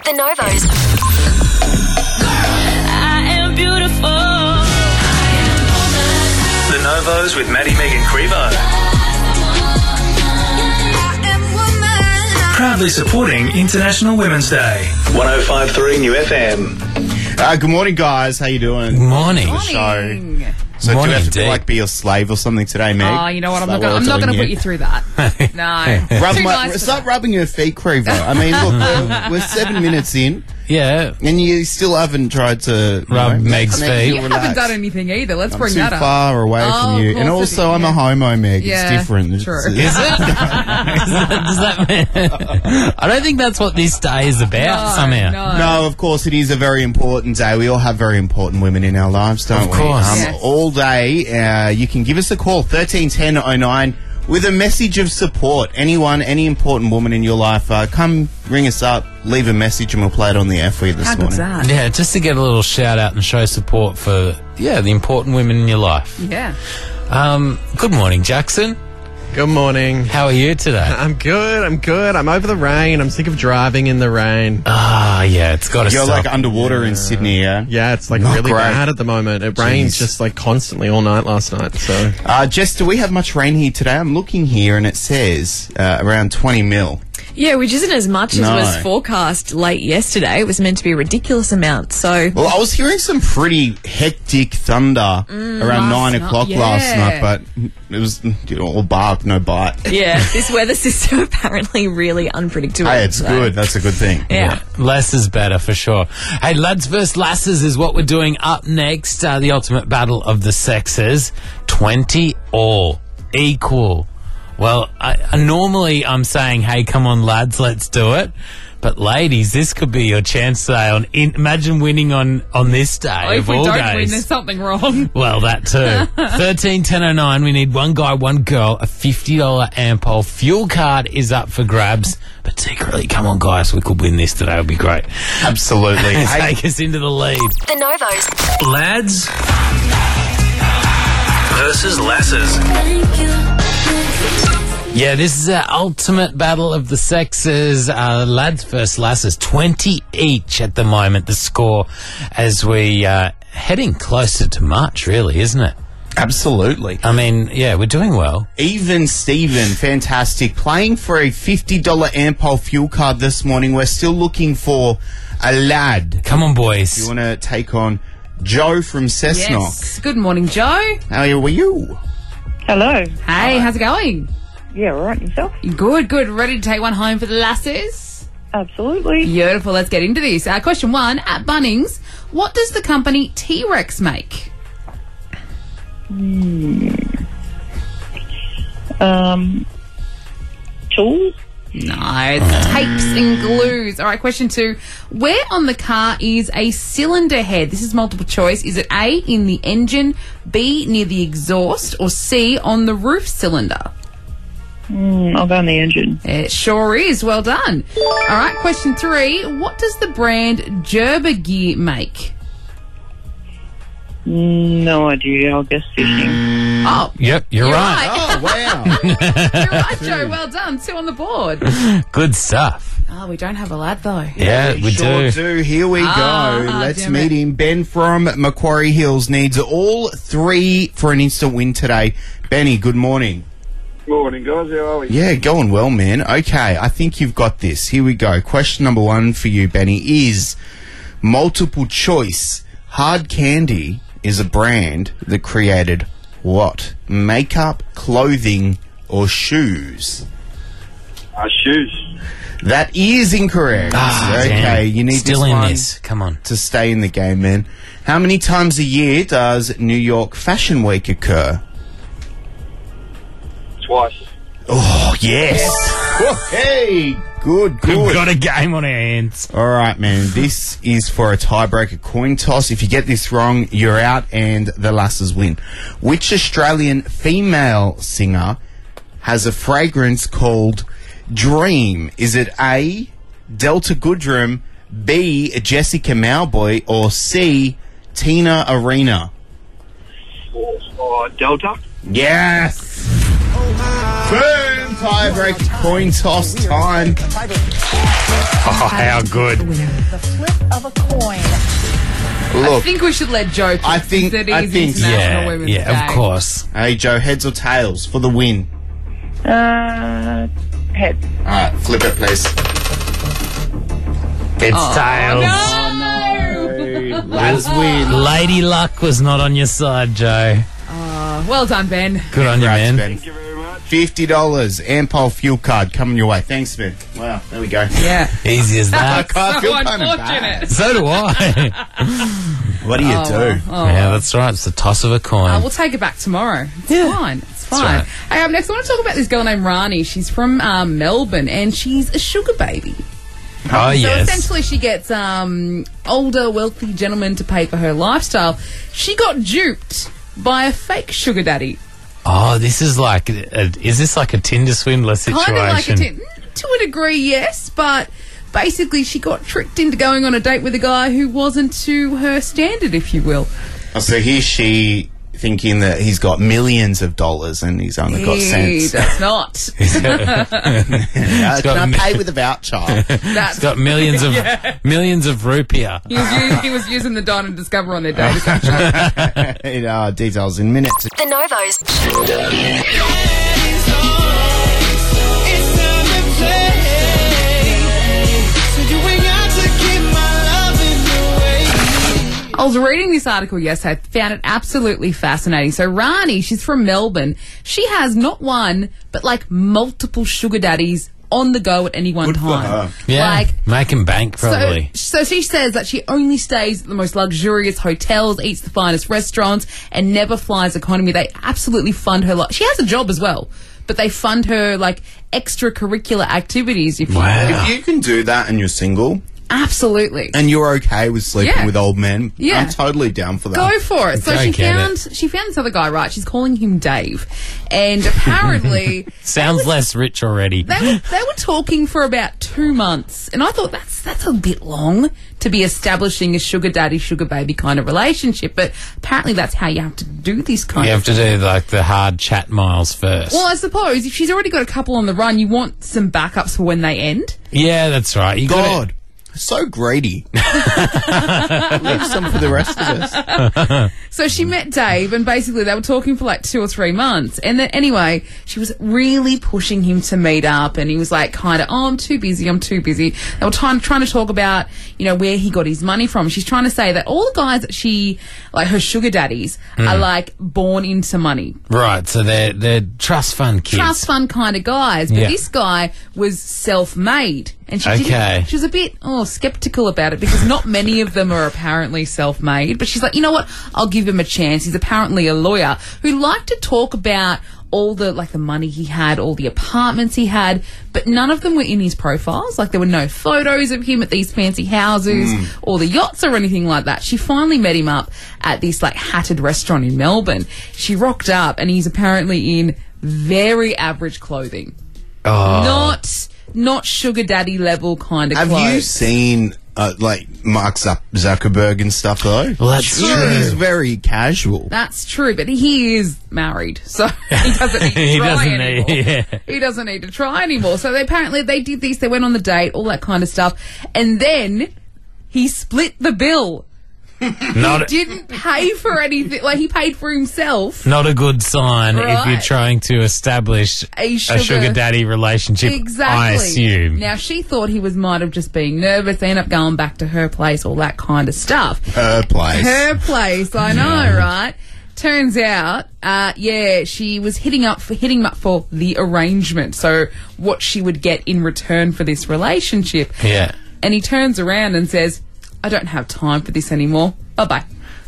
The Novos. I am beautiful. The Novos with Maddie Megan Crevo. Proudly supporting International Women's Day. 105.3 New FM. Good morning, guys. How you doing? Good morning. Show. So Morning, do we have to Dee. be your slave or something today, Meg? Oh, you know what? I'm Is not that going we're to doing put here? you through that. No. Rub Too my, nice for stop that. rubbing your feet, Crevo. I mean, look, we're 7 minutes in, Yeah. and you still haven't tried to Rub Meg's make feet. you You relax. haven't done anything either. Let's I'm bring too that up. far away Oh, from you, of and course it also is, I'm yeah. a homo, Meg. Yeah, It's different. true. Is it? Does that mean? I don't think that's what this day is about somehow. No, of course, it is a very important day. We all have very important women in our lives, don't Of we? course. Yes. All day, you can give us a call, 131009, with a message of support. Anyone, any important woman in your life, come ring us up, leave a message, and we'll play it on the air for you this How good's morning. that? Yeah, just to get a little shout out and show support for, the important women in your life. Yeah. Good morning, Jackson. Good morning. How are you today? I'm good. I'm over the rain. I'm sick of driving in the rain. Yeah, it's got to You're stop. like underwater in Sydney, yeah? Yeah, it's like Not really great. bad at the moment. It rains Jeez. just like constantly all night last night. So Jess, do we have much rain here today? I'm looking here and it says around 20 mil. Yeah, which isn't as much as No. was forecast late yesterday. It was meant to be a ridiculous amount. So, Well, I was hearing some pretty hectic thunder around 9 o'clock last night, but it was all bark, no bite. yeah, this weather system apparently really unpredictable. Hey, it's so. good. That's a good thing. Yeah. Less is better for sure. Hey, lads vs. lasses is what we're doing up next. The ultimate battle of the sexes. 20 all. Equal. Well, normally I'm saying, hey, come on, lads, let's do it. But ladies, this could be your chance today. Imagine winning on this day Oh, if of we all don't days. win, there's something wrong. Well, that too. 131009. We need one guy, one girl. A $50 Ampol fuel card is up for grabs. But secretly, come on, guys, we could win this today. It'll be great. Absolutely. Hey, Take us into the lead. The Novos. Lads versus lasses. Yeah, this is our ultimate battle of the sexes. Lads versus lasses, 20 each at the moment, the score, as we heading closer to March, really, isn't it? absolutely. I mean, yeah, we're doing well. Even Steven, fantastic. Playing for a $50 Ampol fuel card this morning. We're still looking for a lad. Come on, boys. You want to take on Joe from Cessnock. Yes. Good morning, Joe. How are you? Hello. Hey, how's it going? Yeah, all right, yourself? Good. Ready to take one home for the lasses? Absolutely. Beautiful. Let's get into this. Question 1. At Bunnings, what does the company T-Rex make? Tools? No, it's tapes and glues. All right, question 2. Where on the car is a cylinder head? This is multiple choice. Is it A, in the engine, B, near the exhaust, or C, on the roof cylinder? I'll go on the engine. It sure is. Well done. All right, question 3. What does the brand Gerber gear make? No idea. I'll guess fishing. Oh, Yep, you're right. Oh, wow. you're right, Joe. Well done. 2 on the board. Good stuff. Oh, we don't have a lad, though. Yeah, we Sure do. do. Here we go. Let's damn meet it. him. Ben from Macquarie Hills needs all 3 for an instant win today. Benny, good morning. Morning, guys. How are we? Yeah, going well, man. Okay, I think you've got this. Here we go. Question number 1 for you, Benny, is multiple choice. Hard Candy is a brand that created what? Makeup, clothing, or shoes? Shoes. That is incorrect. Okay, Damn. you need Still this in one this. Come on. to stay in the game, man. How many times a year does New York Fashion Week occur? Twice. Oh, yes. Hey, good. We've got a game on our hands. All right, man. This is for a tiebreaker coin toss. If you get this wrong, you're out and the lasses win. Which Australian female singer has a fragrance called Dream? Is it A, Delta Goodrem, B, Jessica Mauboy, or C, Tina Arena? Delta. Yes. Boom. Tiebreak coin toss time. Oh, how good. The flip of a coin. I Look, think we should let Joe pick I think- since it I is think- International Yeah, Women's yeah, Day. of course. hey Joe, heads or tails for the win? Head. Alright, flip it please. It's tails. No! Lads win. Lady Luck was not on your side, Joe. Well done, Ben. Good on you, Congrats, man. Ben. Thank you very much. $50 Ampol fuel card coming your way. Thanks, Ben. Wow, there we go. Yeah. Easy as that. I feel So kind of bad. unfortunate. So do I. What do you do? Yeah, that's right. It's the toss of a coin. We'll take it back tomorrow. It's fine. It's fine. right. Hey, up next, I want to talk about this girl named Rani. She's from Melbourne, and she's a sugar baby. Oh, So yes. essentially, she gets older, wealthy gentlemen to pay for her lifestyle. She got duped by a fake sugar daddy. Oh, this is like, is this like a Tinder swindler situation? Kind of like to a degree, yes, but basically she got tricked into going on a date with a guy who wasn't to her standard, if you will. Oh, so here's she thinking that he's got millions of dollars and he's only got He cents. does not. Yeah, got can mi- I pay with a voucher? That's It's got millions of millions of rupiah. he was using the Dine and Discover on their date, essentially. Details in minutes. The Novos. I was reading this article yesterday, found it absolutely fascinating. So Rani, she's from Melbourne. She has not one, but like multiple sugar daddies on the go at any one Good for time. her. Yeah, Like, making bank probably. So she says that she only stays at the most luxurious hotels, eats the finest restaurants, and never flies economy. They absolutely fund her. She has a job as well, but they fund her like extracurricular activities. If you Wow. If you can do that and you're single absolutely. and you're okay with sleeping Yeah. with old men, Yeah. I'm totally down for that. Go for it. So Go she get found this other guy, right? She's calling him Dave, and apparently Sounds less rich already. they were talking for about 2 months, and I thought that's a bit long to be establishing a sugar daddy, sugar baby kind of relationship. But apparently that's how you have to do this kind You of. have to do like the hard chat miles first. Well, I suppose if she's already got a couple on the run, you want some backups for when they end. Yeah, that's right. You got God, so greedy. Leave some for the rest of us. So she met Dave, and basically they were talking for like 2 or 3 months. And then anyway, she was really pushing him to meet up, and he was like, kind of, I'm too busy. They were trying to talk about, where he got his money from. She's trying to say that all the guys that she, like her sugar daddies, are like born into money. right. So they're trust fund kids. Trust fund kind of guys. But Yeah. this guy was self-made. And she Okay. she was a bit skeptical about it because not many of them are apparently self-made. But she's like, you know what? I'll give him a chance. He's apparently a lawyer who liked to talk about all the money he had, all the apartments he had, but none of them were in his profiles. Like there were no photos of him at these fancy houses or the yachts or anything like that. She finally met him up at this like hatted restaurant in Melbourne. She rocked up and he's apparently in very average clothing. Oh. Not sugar daddy level kind of Have clothes. you seen like Mark Zuckerberg and stuff though? Well, that's true. He's very casual. That's true, but he is married, so he doesn't need to He try doesn't anymore. need- yeah. He doesn't need to try anymore. So apparently they did this, they went on the date, all that kind of stuff, and then he split the bill. Not Didn't pay for anything. Like, he paid for himself. not a good sign if Right. you're trying to establish A a sugar daddy relationship. Exactly. I assume. Now, she thought he might have just been nervous. They end up going back to her place, all that kind of stuff. Her place. Her place, I know, right? Turns out, she was hitting him up for the arrangement. So what she would get in return for this relationship. Yeah. And he turns around and says, I don't have time for this anymore. Bye-bye.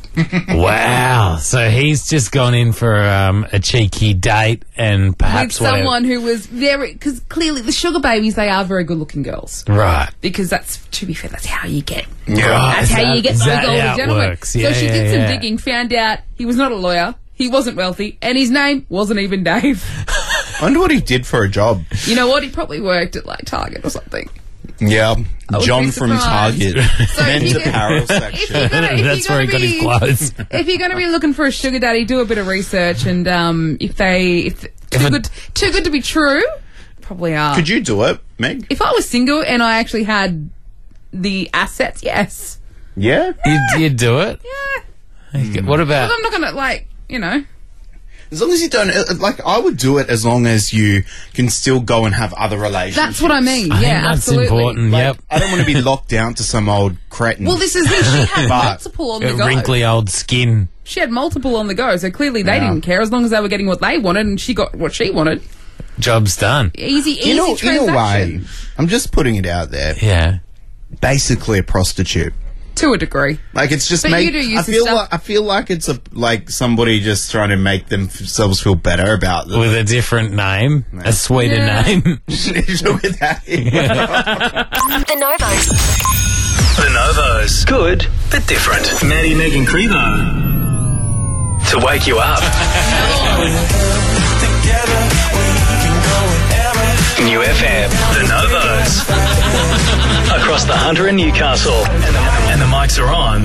Wow. So he's just gone in for a cheeky date and With perhaps someone who was because clearly the sugar babies, they are very good looking girls. Right. Because that's, to be fair, that's how you get. Right. That's how you get Is those that older how it gentlemen. works? So Yeah, she yeah, did some yeah. digging, found out he was not a lawyer, he wasn't wealthy, and his name wasn't even Dave. I wonder what he did for a job. You know what? He probably worked at like Target or something. Yeah, would John be from surprised. Target. So Men's if you- apparel If section. you're gonna, That's where he got his clothes. If you're going to be looking for a sugar daddy, do a bit of research, and if too good to be true, probably are. Could you do it, Meg? If I was single and I actually had the assets, yes. Yeah? You'd do it? Yeah. What about... Well, I'm not going to, like, you know. As long as you don't, like, I would do it as long as you can still go and have other relationships. That's what I mean. I think Yeah, that's absolutely. important, Like, yep. I don't want to be locked down to some old cretin. Well, this is it. She had But- multiple on the go. Wrinkly old skin. She had multiple on the go, so clearly they Yeah. didn't care as long as they were getting what they wanted and she got what she wanted. Job's done. Easy in a transaction. way, I'm just putting it out there. Yeah. Basically a prostitute. To a degree. Like it's just But make. you do use I this feel stuff. like it's like somebody just trying to make themselves feel better about them. With a different name. A sweeter Yeah. name. With that. The Novos. The Novos. Good, but different. Maddie, Meg and Crevo. To wake you up. New FM. The Novos. Across the Hunter and Newcastle. And the mics are on.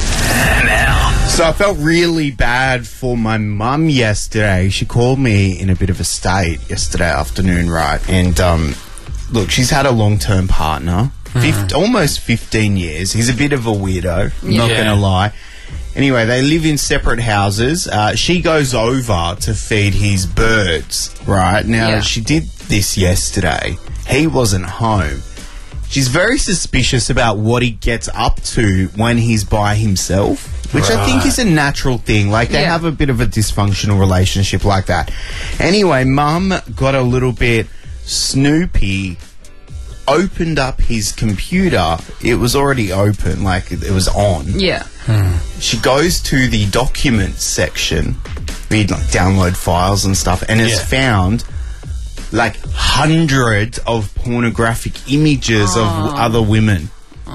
Now. So I felt really bad for my mum yesterday. She called me in a bit of a state yesterday afternoon, right? And look, she's had a long-term partner, almost 15 years. He's a bit of a weirdo, not Yeah. going to lie. Anyway, they live in separate houses. She goes over to feed his birds, right? Now, Yeah. she did this yesterday. He wasn't home. She's very suspicious about what he gets up to when he's by himself, which I think is a natural thing. Like, they Yeah. have a bit of a dysfunctional relationship like that. Anyway, Mum got a little bit snoopy, opened up his computer. It was already open, like, it was on. Yeah. She goes to the documents section, read like download files and stuff, and has Yeah. found like hundreds of pornographic images of other women.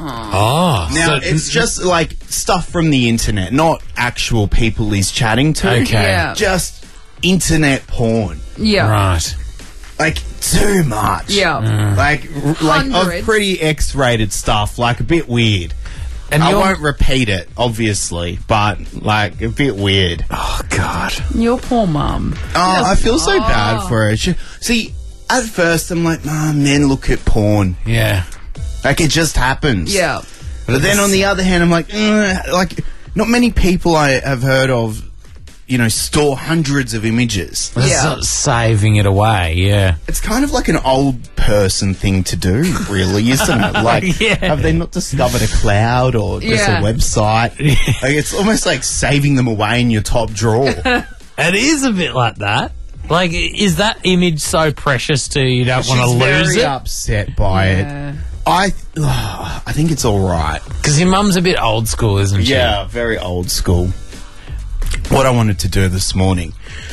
Oh. Now, it's just like stuff from the internet, not actual people he's chatting to. Okay. Yeah. Just internet porn. Yeah. Right. Like, too much. Yeah. Like of Hundreds. pretty X-rated stuff, like a bit weird. And I you're- won't repeat it, obviously, but like a bit weird. Oh, God. Your poor mum. Oh, I feel so bad for her. See, at first I'm like, oh, men look at porn. Yeah. Like, it just happens. Yeah. But then on the other hand, I'm like, like, not many people I have heard of, you know, store hundreds of images. That's Yeah. not saving it away, yeah. It's kind of like an old person thing to do, really, isn't it? Like, Yeah. have they not discovered a cloud or just Yeah. a website? Like, it's almost like saving them away in your top drawer. It is a bit like that. Like, is that image so precious to you don't want to She's lose very it? upset by Yeah. it. I think it's all right. Because your mum's a bit old school, isn't she? Yeah, very old school. What I wanted to do this morning,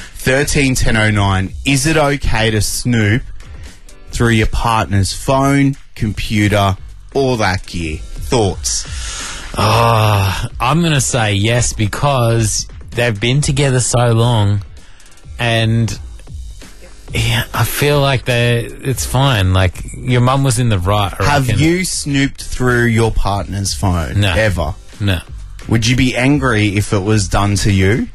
131009, is it okay to snoop through your partner's phone, computer, all that gear? Thoughts? I'm going to say yes because they've been together so long and yeah, I feel like it's fine. Like, your mum was in the right. I Have reckon. you snooped through your partner's phone? No. Ever? No. Would you be angry if it was done to you?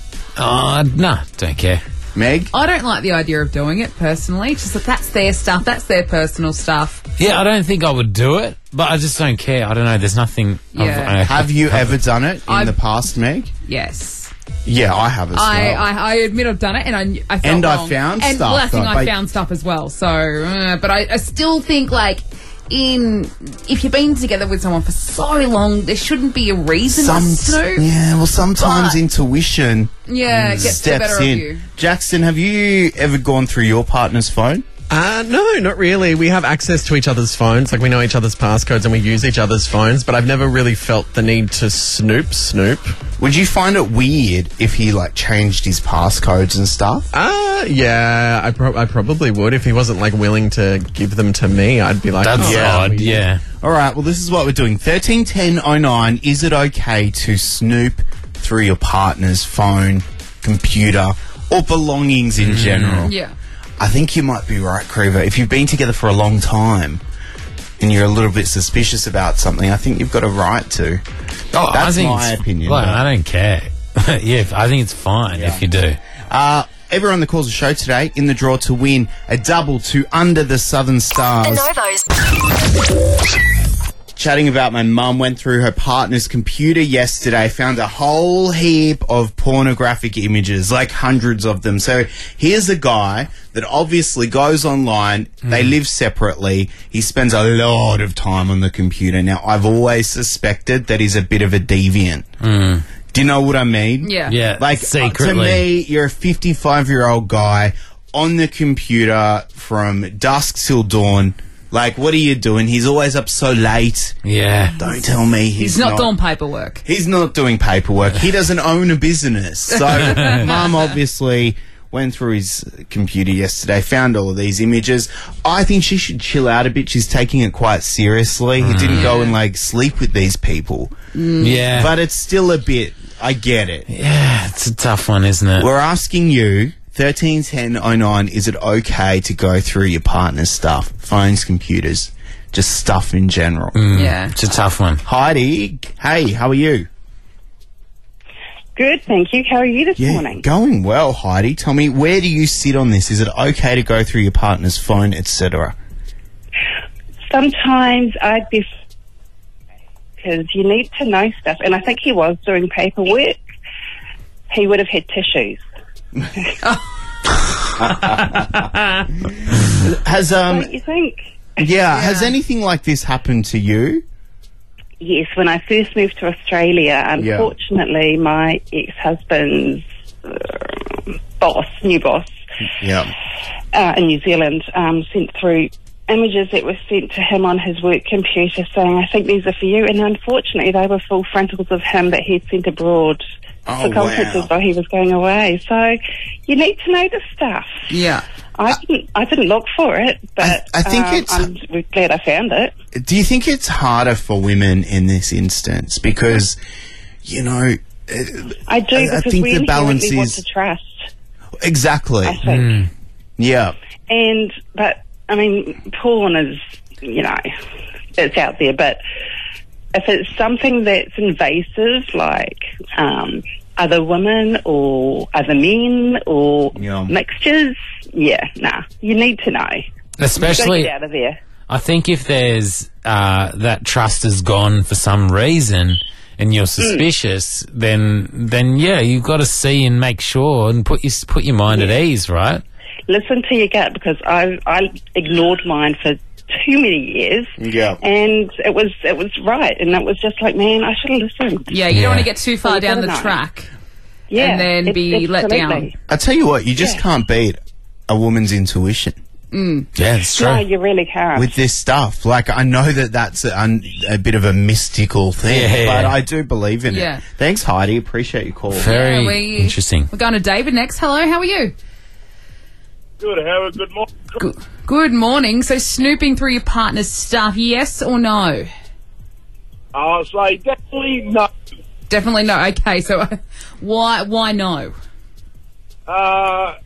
No, don't care. Meg? I don't like the idea of doing it personally. It's just that that's their stuff. That's their personal stuff. Yeah, I don't think I would do it, but I just don't care. I don't know. There's nothing. Yeah. Have you ever done it in I've- the past, Meg? Yes. Yeah, I have as well. I admit I've done it, and I felt And I wrong. found and stuff, last thing though, I but- found stuff as well. So, but I still think like if you've been together with someone for so long, there shouldn't be a reason to snoop. Sometimes But- intuition Yeah, it gets the steps better in. of you. Jackson, have you ever gone through your partner's phone? No, not really. We have access to each other's phones. Like, we know each other's passcodes and we use each other's phones, but I've never really felt the need to snoop. Would you find it weird if he, like, changed his passcodes and stuff? Yeah, I probably would. If he wasn't, like, willing to give them to me, I'd be like, That's odd, yeah. All right, well, this is what we're doing. 131009, is it okay to snoop through your partner's phone, computer, or belongings in general? Yeah. I think you might be right, Creever. If you've been together for a long time and you're a little bit suspicious about something, I think you've got a right to. That's my opinion. Like, but- I don't care. Yeah, I think it's fine if you do. everyone that calls the show today in the draw to win a double to Under the Southern Stars. The Novos. Chatting about my mum, went through her partner's computer yesterday, found a whole heap of pornographic images, like hundreds of them. So here's a guy that obviously goes online, they live separately, he spends a lot of time on the computer. Now, I've always suspected that he's a bit of a deviant. Do you know what I mean? Yeah. Yeah, Like, secretly. to me, you're a 55-year-old guy on the computer from dusk till dawn. Like, what are you doing? He's always up so late. Yeah. Don't tell me He's not doing paperwork. He's not doing paperwork. He doesn't own a business. So, Mum obviously went through his computer yesterday, found all of these images. I think she should chill out a bit. She's taking it quite seriously. He didn't go and, like, sleep with these people. Yeah. But it's still a bit... I get it. Yeah, it's a tough one, isn't it? We're asking you, 131009, is it okay to go through your partner's stuff? Phones, computers, just stuff in general. Yeah. It's a tough one. Heidi, hey, how are you? Good, thank you. How are you this morning? Going well, Heidi. Tell me, where do you sit on this? Is it okay to go through your partner's phone, etc.? Sometimes I'd be... Because you need to know stuff. And I think he was doing paperwork. He would have had tissues. Has, Don't you think? has anything like this happened to you? Yes, when I first moved to Australia, unfortunately, my ex-husband's new boss Yeah. in New Zealand sent through images that were sent to him on his work computer saying, I think these are for you. And unfortunately, they were full frontals of him that he'd sent abroad for conferences while he was going away. So you need to know this stuff. Yeah. I didn't look for it, but I think I'm glad I found it. Do you think it's harder for women in this instance? Because, you know... I do, because think we the balance inherently want is... to trust, Exactly. I think. Yeah. But, I mean, porn is, you know, it's out there, but if it's something that's invasive, like other women or other men or mixtures, you need to know. Especially, get out of there. I think if there's that trust is gone for some reason and you're suspicious, then yeah, you've got to see and make sure and put your mind at ease, right? Listen to your gut, because I ignored mine for too many years. Yeah. And it was right, and it was just like, man, I should have listened. Yeah, you don't want to get too far you down the gotta know. track Yeah, and then be let down. I tell you what, you just can't beat a woman's intuition Yeah, it's true. No, you really can't. with this stuff. Like, I know that that's a bit of a mystical thing, Yeah. but I do believe in Yeah. it. Thanks, Heidi. Appreciate your call. Very Yeah, we- interesting. We're going to David next. Hello, how are you? Good, Howard. Good morning. Good morning. So snooping through your partner's stuff, yes or no? I'll say definitely no. Definitely no. Okay, so why no? Because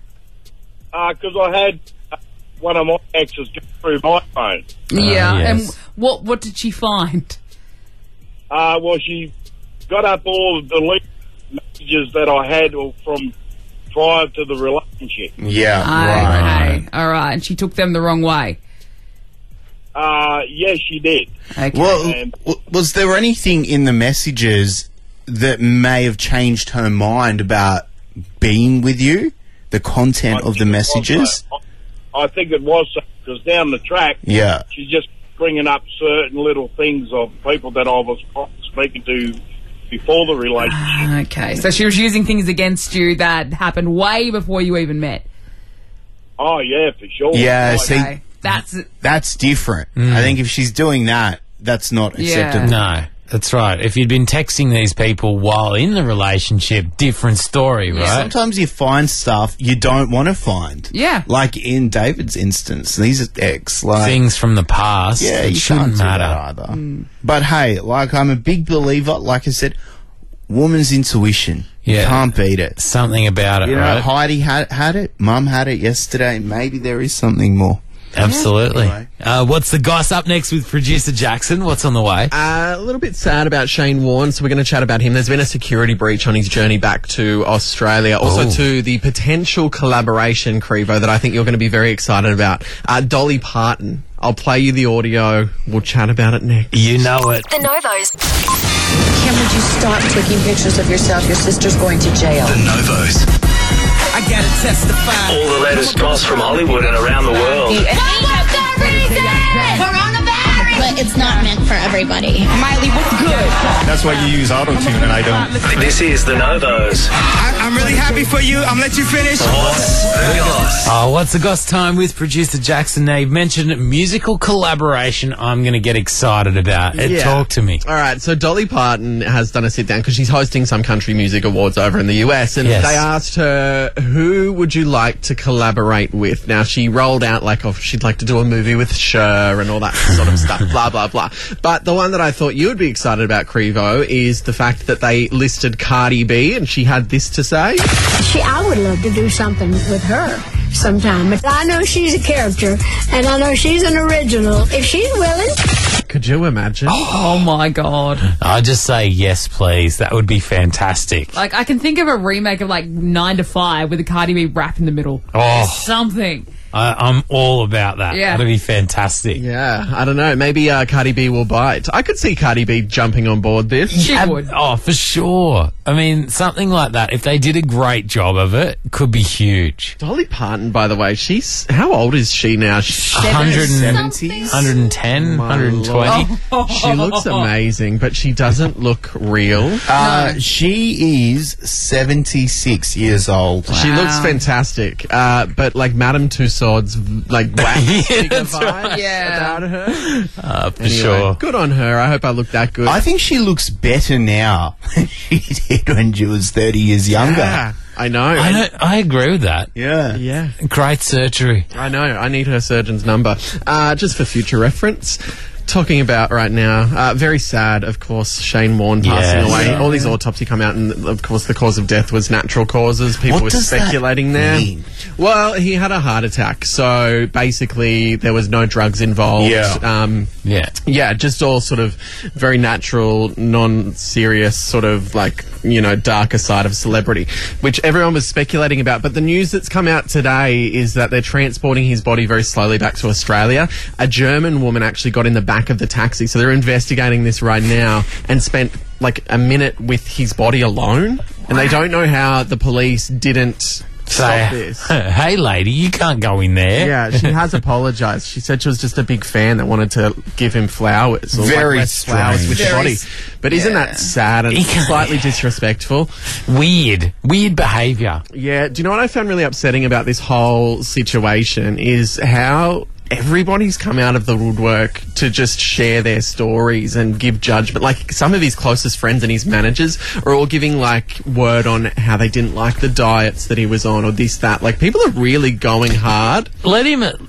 I had one of my exes go through my phone. Yeah, yes. and what did she find? Well, she got up all the deleted messages that I had from prior to the relationship. Yeah, Okay, all right. And she took them the wrong way. Yes, she did. Okay. Well, And- was there anything in the messages that may have changed her mind about being with you? The content of the messages? I think it was, because down the track, Yeah. she's just bringing up certain little things of people that I was speaking to before the relationship. Okay, so she was using things against you that happened way before you even met. Oh, yeah, for sure. Yeah, Like, see, Okay, that's different. I think if she's doing that, that's not acceptable. No, that's right. If you'd been texting these people while in the relationship, different story, right? Sometimes you find stuff you don't want to find. Yeah. Like in David's instance, these are ex, like... Things from the past. Yeah, it you shouldn't can't do matter. that either. But hey, like, I'm a big believer, like I said, woman's intuition. You Yeah. can't beat it. Something about it, You know, right? Heidi had it, Mum had it yesterday. Maybe there is something more. Absolutely. Anyway. What's the goss up next with producer Jackson? What's on the way? A little bit sad about Shane Warne, so we're going to chat about him. There's been a security breach on his journey back to Australia. Also to the potential collaboration, Crevo, that I think you're going to be very excited about. Dolly Parton. I'll play you the audio. We'll chat about it next. You know it. The Novos. Kim, would you stop taking pictures of yourself? Your sister's going to jail. The Novos. I gotta testify. All the latest goss from Hollywood and around the world. But it's not meant for everybody. Miley, what's good? That's why you use auto-tune and I don't. This is The Novos. I'm really happy for you. I'm gonna let you finish. What's the goss? What's the goss time with producer Jackson? Now, you've mentioned musical collaboration. I'm going to get excited about it. Yeah. Talk to me. All right, so Dolly Parton has done a sit down because she's hosting some country music awards over in the US, and Yes. they asked her, who would you like to collaborate with? Now, she rolled out like, she'd like to do a movie with Cher and all that sort of stuff, blah, blah, blah. But the one that I thought you would be excited about, Crevo, is the fact that they listed Cardi B, and she had this to say. I would love to do something with her sometime. But I know she's a character, and I know she's an original. If she's willing. Could you imagine? Oh my God. I just say yes, please. That would be fantastic. Like, I can think of a remake of like 9 to 5 with a Cardi B rap in the middle. Oh. Something. I'm all about that. Yeah. That'd be fantastic. Yeah, I don't know. Maybe Cardi B will bite. I could see Cardi B jumping on board this. She would. Oh, for sure. I mean, something like that, if they did a great job of it, could be huge. Dolly Parton, by the way, how old is she now? She's 170, 110, 120. She looks amazing, but she doesn't look real. She is 76 years old. She looks fantastic, but like Madame Tussauds, like wax Yeah, figure that's vibe right. Yeah. about her. For sure. Good on her. I hope I look that good. I think she looks better now than she did when she was 30 years younger. Yeah, I know. I agree with that. Yeah. Yeah, Great surgery. I know. I need her surgeon's number. Just for future reference. Talking about right now, very sad, of course, Shane Warne passing Yes. away. Yeah. All these autopsy come out, and of course, the cause of death was natural causes. People What were does that speculating there. mean? Well, he had a heart attack, so basically, there was no drugs involved. Yeah. Yeah. Just all sort of very natural, non-serious, sort of like, darker side of celebrity, which everyone was speculating about. But the news that's come out today is that they're transporting his body very slowly back to Australia. A German woman actually got in the back of the taxi, so they're investigating this right now, and spent like a minute with his body alone. And they don't know how the police didn't stop this. Hey, lady, you can't go in there. Yeah, she has apologised. She said she was just a big fan that wanted to give him flowers. Or Very left flowers with strange. the body. But isn't that sad and He can't- slightly disrespectful? Weird behaviour. Yeah, do you know what I found really upsetting about this whole situation is how everybody's come out of the woodwork to just share their stories and give judgment. Like, some of his closest friends and his managers are all giving, like, word on how they didn't like the diets that he was on or this, that. Like, people are really going hard. Let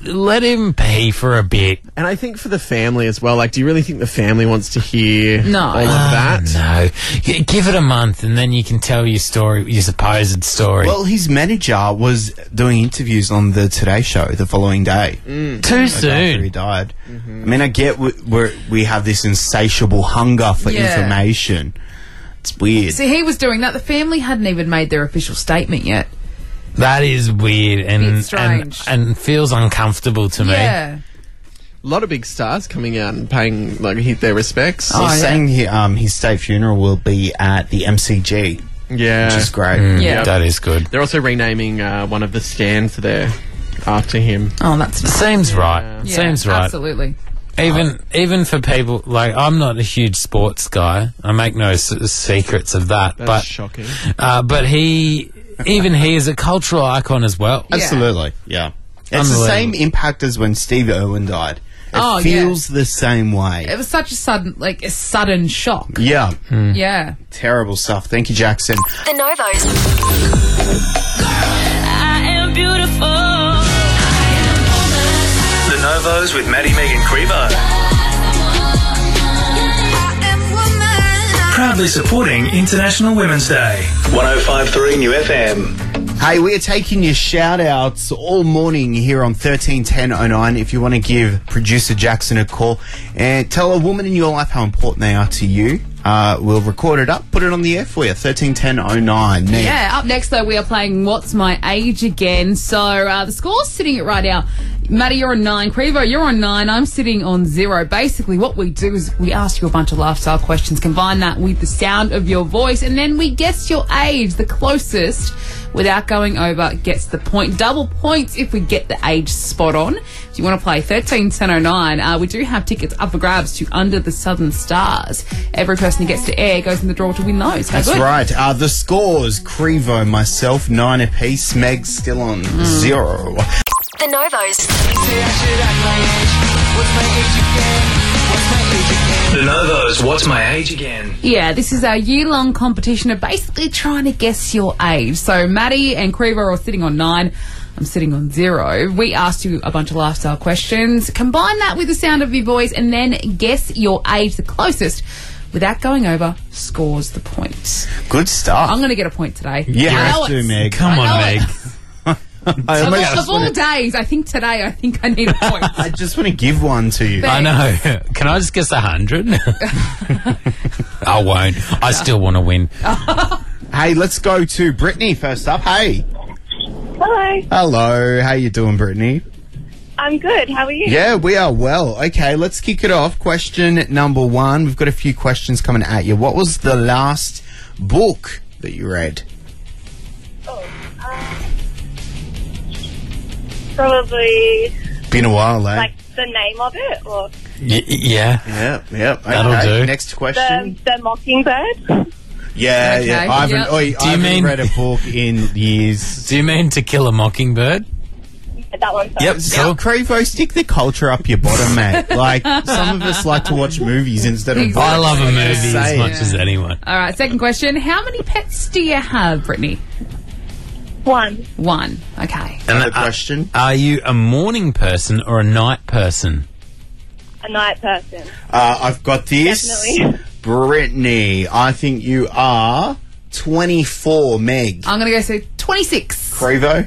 him pay for a bit. And I think for the family as well, like, do you really think the family wants to hear No. all of that? No. Give it a month and then you can tell your story, your supposed story. Well, his manager was doing interviews on the Today Show the following day. Too After he soon. died. I mean, I get we have this insatiable hunger for Yeah. information. It's weird. See, he was doing that. The family hadn't even made their official statement yet. That is weird and strange. and feels uncomfortable to me. Yeah. A lot of big stars coming out and paying, like, their respects. He's saying his state funeral will be at the MCG, Yeah. which is great. Yeah. That is good. They're also renaming one of the stands there after him. Oh, that's nice. Seems right. Yeah, Seems right. Absolutely. Even for people like I'm not a huge sports guy. I make no secrets of that. That's shocking. But he is a cultural icon as well. Yeah. Absolutely, yeah. It's the Unbelievable. same impact as when Steve Irwin died. It Oh, yeah. feels the same way. It was such a sudden shock. Yeah. Yeah. Terrible stuff. Thank you, Jackson. The Novos. I am beautiful. The Novos with Maddie, Megan, Crevo. Proud Proudly supporting International Women's Day. 105.3 New FM. Hey, we are taking your shout-outs all morning here on 131009. If you want to give producer Jackson a call and tell a woman in your life how important they are to you, we'll record it up, put it on the air for you. 131009. Yeah, up next, though, we are playing What's My Age again. So the score's sitting at right now. Maddie, you're on 9. Crevo, you're on 9. I'm sitting on 0. Basically, what we do is we ask you a bunch of lifestyle questions, combine that with the sound of your voice, and then we guess your age. The closest, without going over, gets the point. Double points if we get the age spot on. If you want to play 131009, we do have tickets up for grabs to Under the Southern Stars. Every person who gets to air goes in the draw to win those. That's right. The scores, Crevo, myself, 9 apiece. Meg still on 0. The Novos. The Novos, What's My Age Again? Yeah, this is our year-long competition of basically trying to guess your age. So Maddie and Crevo are sitting on 9. I'm sitting on 0. We asked you a bunch of lifestyle questions. Combine that with the sound of your voice and then guess your age. The closest, without going over, scores the points. Good stuff. I'm going to get a point today. You I have know to, it. Meg. Come on, Meg. Of all days, I think I need a point. I just want to give one to you. I know. Can I just guess 100? I won't. I still want to win. Hey, let's go to Brittany first up. Hey. Hello. Hello. How you doing, Brittany? I'm good. How are you? Yeah, we are well. Okay, let's kick it off. Question number 1. We've got a few questions coming at you. What was the last book that you read? Probably Been a while, eh? like the name of it, or Yeah. Yep. That'll Okay, do. Next question. the Mockingbird. Yeah. Okay, I haven't, yep. I Do you haven't mean- read a book in years. Do you mean To Kill a Mockingbird? That one. Yep. So, Crevo, stick the culture up your bottom, mate. Like, some of us like to watch movies instead of Exactly. I love a movie as Say it. much as anyone. All right, second question. How many pets do you have, Brittany? One. 1. Okay. Another question. Are you a morning person or a night person? A night person. I've got this. Definitely. Brittany, I think you are 24, Meg. I'm going to go say 26. Crevo?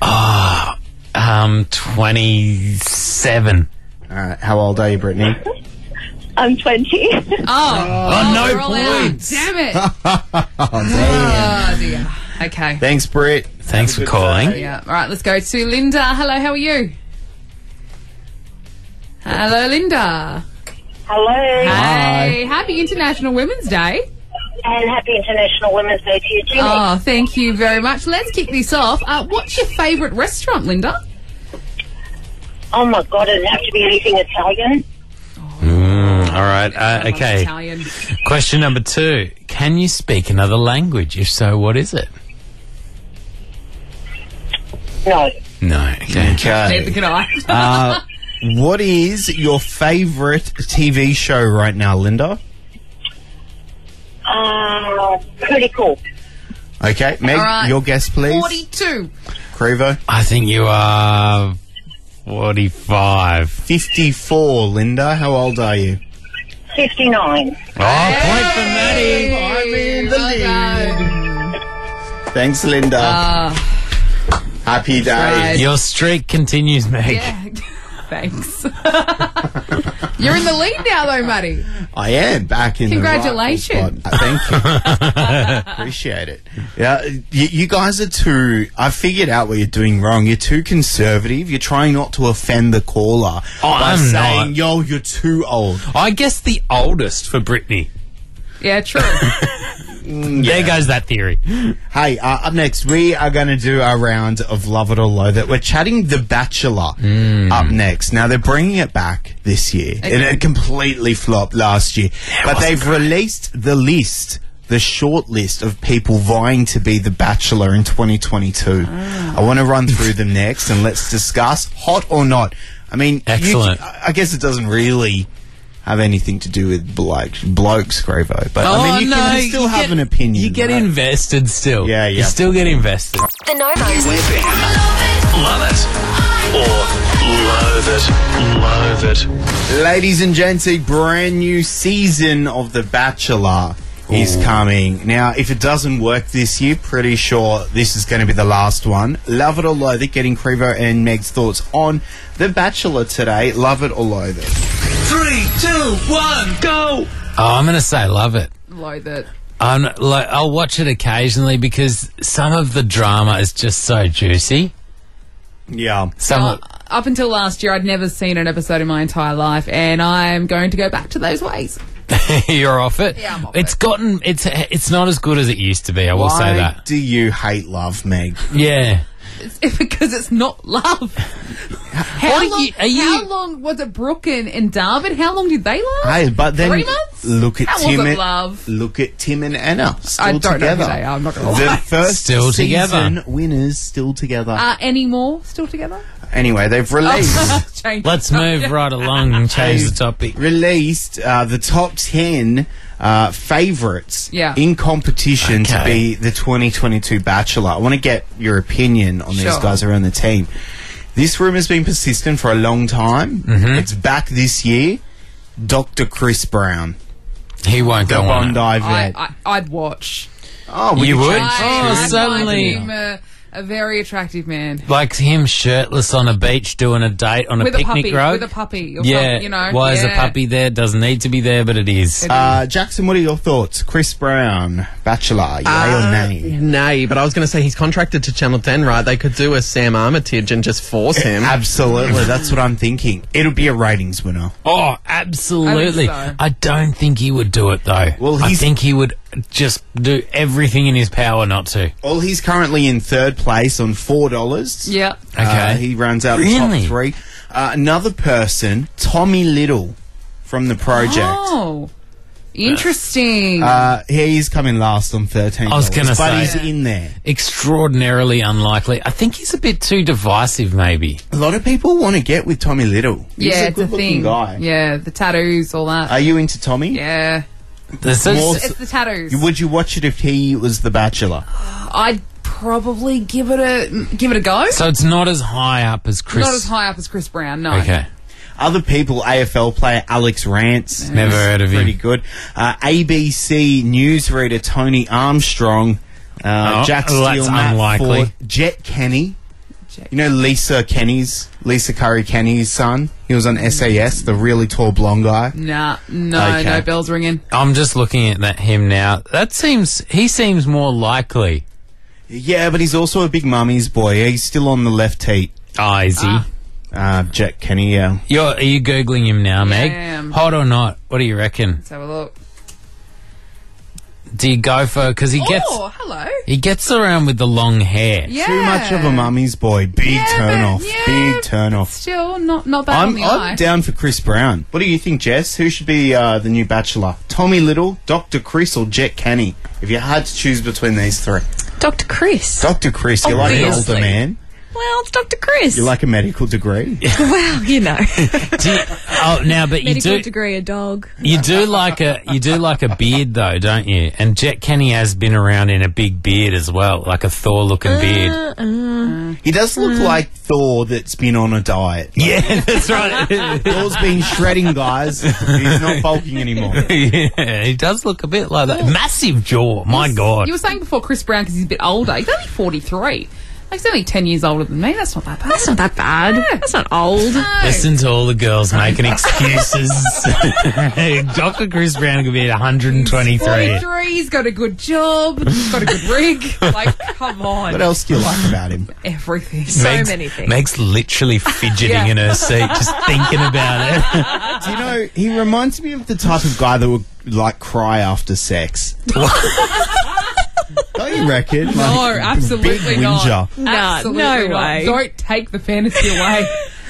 27. All right, how old are you, Brittany? I'm 20. no we're all out. points. Damn it. Damn. Oh, dear. Okay. Thanks, Britt. Thanks Have a for good calling. day. Yeah. All right, let's go to Linda. Hello, how are you? Hello, Linda. Hello. Hey, happy International Women's Day. And happy International Women's Day to you too. Oh, thank you very much. Let's kick this off. What's your favourite restaurant, Linda? Oh my God, it'd have to be anything Italian. All right. Okay. Italian. Question number 2. Can you speak another language? If so, what is it? No. No. Okay. Neither can I. What is your favourite TV show right now, Linda? Pretty cool. Okay, Meg, All right. your guess, please. 42. Crevo? I think you are 45. 54, Linda. How old are you? 59. Oh, point for Maddie. I'm in the Well lead. Thanks, Linda. Happy day. right. Your streak continues, Meg. Yeah. Thanks. You're in the lead now, though, Maddie. I am back in Congratulations. the right spot. Thank you. Appreciate it. Yeah, you guys are too... I figured out what you're doing wrong. You're too conservative. You're trying not to offend the caller by I'm saying, not. yo, you're too old. I guess the oldest for Brittany. Yeah, true. There goes that theory. Hey, up next, we are going to do our round of Love It or Loathe It. We're chatting The Bachelor up next. Now, they're bringing it back this year. It completely flopped last year. But they've released the list, the short list of people vying to be The Bachelor in 2022. I want to run through them next, and let's discuss hot or not. I mean, Excellent. I guess it doesn't really have anything to do with blokes, Crevo. But I mean, you can still have an opinion. You get invested still. Yeah. You still get invested. The Novos. Love it. Or loathe it. Loathe it. Ladies and gents, a brand new season of The Bachelor is coming. Now, if it doesn't work this year, pretty sure this is going to be the last one. Love it or loathe it, getting Crevo and Meg's thoughts on The Bachelor today. Love it or loathe it. 3, 2, 1, go! Oh, I'm going to say love it. Loathe it. I'll watch it occasionally because some of the drama is just so juicy. Yeah. Up until last year, I'd never seen an episode in my entire life, and I'm going to go back to those ways. You're off it? Yeah, I'm off it's not as good as it used to be, I will say that. Why do you hate love, Meg? Yeah. It's because it's not love. How long was it Brooke and David? How long did they last? Hey, but then 3 months? look at That Tim wasn't and love. Look at Tim and Anna still I don't together. know who they are, I'm not going to The lie. first Still season together. winners still together. Any more still together? Anyway, they've released Change Let's the move subject. right along and change the topic. released the top 10 favourites in competition to Okay. be the 2022 Bachelor. I want to get your opinion on these Sure. guys around the team. This rumour's been persistent for a long time. It's back this year. Dr. Chris Brown. He won't The go on it. Bondi vet. I'd watch. Oh, You would? I suddenly. find him a very attractive man. Like him shirtless on a beach doing a date on a With a picnic puppy, road. with a puppy or yeah. something, you know. Why is a Yeah. puppy there? Doesn't need to be there, but it is. Jackson, what are your thoughts? Chris Brown, Bachelor, yay or nay? Nay, but I was going to say he's contracted to Channel 10, right? They could do a Sam Armitage and just force him. Absolutely, that's what I'm thinking. It'll be a ratings winner. Oh, absolutely. I think so. I don't think he would do it, though. Well, I he's- think he would just do everything in his power not to. Well, he's currently in third place on $4. Yeah. Okay. He runs out the Really? top 3. Another person, Tommy Little from The Project. Oh, interesting. He's coming last on $13. I was gonna but say- he's in there. Extraordinarily unlikely. I think he's a bit too divisive, maybe. A lot of people want to get with Tommy Little. He's yeah, a it's a good-looking thing. guy. Yeah, the tattoos, all that. Are you into Tommy? Yeah. There's More- It's the tattoos. Would you watch it if he was The Bachelor? I'd probably give it a go. So it's not as high up as Chris. Not as high up as Chris Brown, no. Okay. Other people, AFL player Alex Rance. Never heard of him. Pretty good. ABC newsreader Tony Armstrong. Jack well, that's Steele, Matt unlikely. Ford, Jet Kenny. You know Lisa Curry Kenny's son? He was on SAS, the really tall blonde guy. Nah, no, Okay. no bells ringing. I'm just looking at him now. He seems more likely. Yeah, but he's also a big mummy's boy. He's still on the left heat. Oh, is he? Jet Kenny, yeah. Are you Googling him now, Meg? I am. Hot or not? What do you reckon? Let's have a look. Do you go for... Because he gets around with the long hair. Yeah. Too much of a mummy's boy. Big turn off. Big turn off. Still not bad on the eye. I'm down for Chris Brown. What do you think, Jess? Who should be the new Bachelor? Tommy Little, Dr. Chris, or Jet Kenny? If you had to choose between these three. Dr. Chris. Dr. Chris, you're like an Obviously. older man. Well, it's Dr. Chris. You're like a medical degree. Well, you know. But you Medical do... degree, a dog. You do like a beard though, don't you? And Jet Kenny has been around in a big beard as well, like a Thor-looking beard. He does look like Thor that's been on a diet. Yeah, that's right. Thor's been shredding, guys. He's not bulking anymore. Yeah, he does look a bit like that. Massive jaw, my God. You were saying before Chris Brown because he's a bit older. He's only 43. Like, he's only 10 years older than me. That's not that bad. That's not that bad. Yeah. That's not old. No. Listen to all the girls making excuses. Dr. Chris Brown could be at 123. 43, he's got a good job, he's got a good rig. Like, come on. What else do you like about him? Everything. Many things. Meg's literally fidgeting Yeah. in her seat, just thinking about it. Do you know, he reminds me of the type of guy that would, like, cry after sex. Don't you reckon? No, Like, absolutely big not. whinger. No, Absolutely no not. way. Don't take the fantasy away.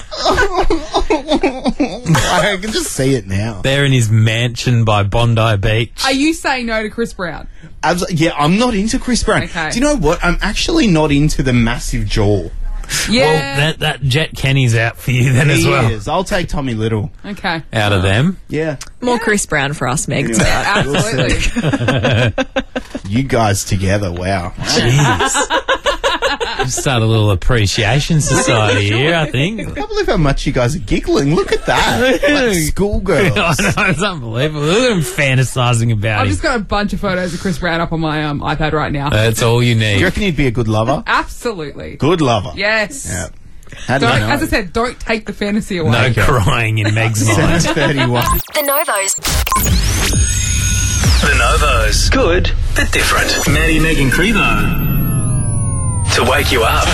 I can just see it now. They're in his mansion by Bondi Beach. Are you saying no to Chris Brown? Yeah, I'm not into Chris Brown. Okay. Do you know what? I'm actually not into the massive jaw. Yeah. Well, that Jet Kenny's out for you then as He well. is. I'll take Tommy Little. Okay. Out of them. Yeah. More Chris Brown for us, Meg. Anyway, we'll Absolutely. see. You guys together, wow. Jeez. start a little appreciation society here, I think. I can't believe how much you guys are giggling. Look at that. Like schoolgirls. I know, it's unbelievable. Look at them fantasizing about I've him. just got a bunch of photos of Chris Brown up on my iPad right now. That's all you Do need. you reckon he'd be a good lover? Absolutely. Good lover. Yes. Yeah. How do Don't, you know? as I said, don't take the fantasy away. No crying in Meg's mind. 7:31. The Novos. The Novos. Good, but different. Maddie, Meg and Crevo. To wake you up.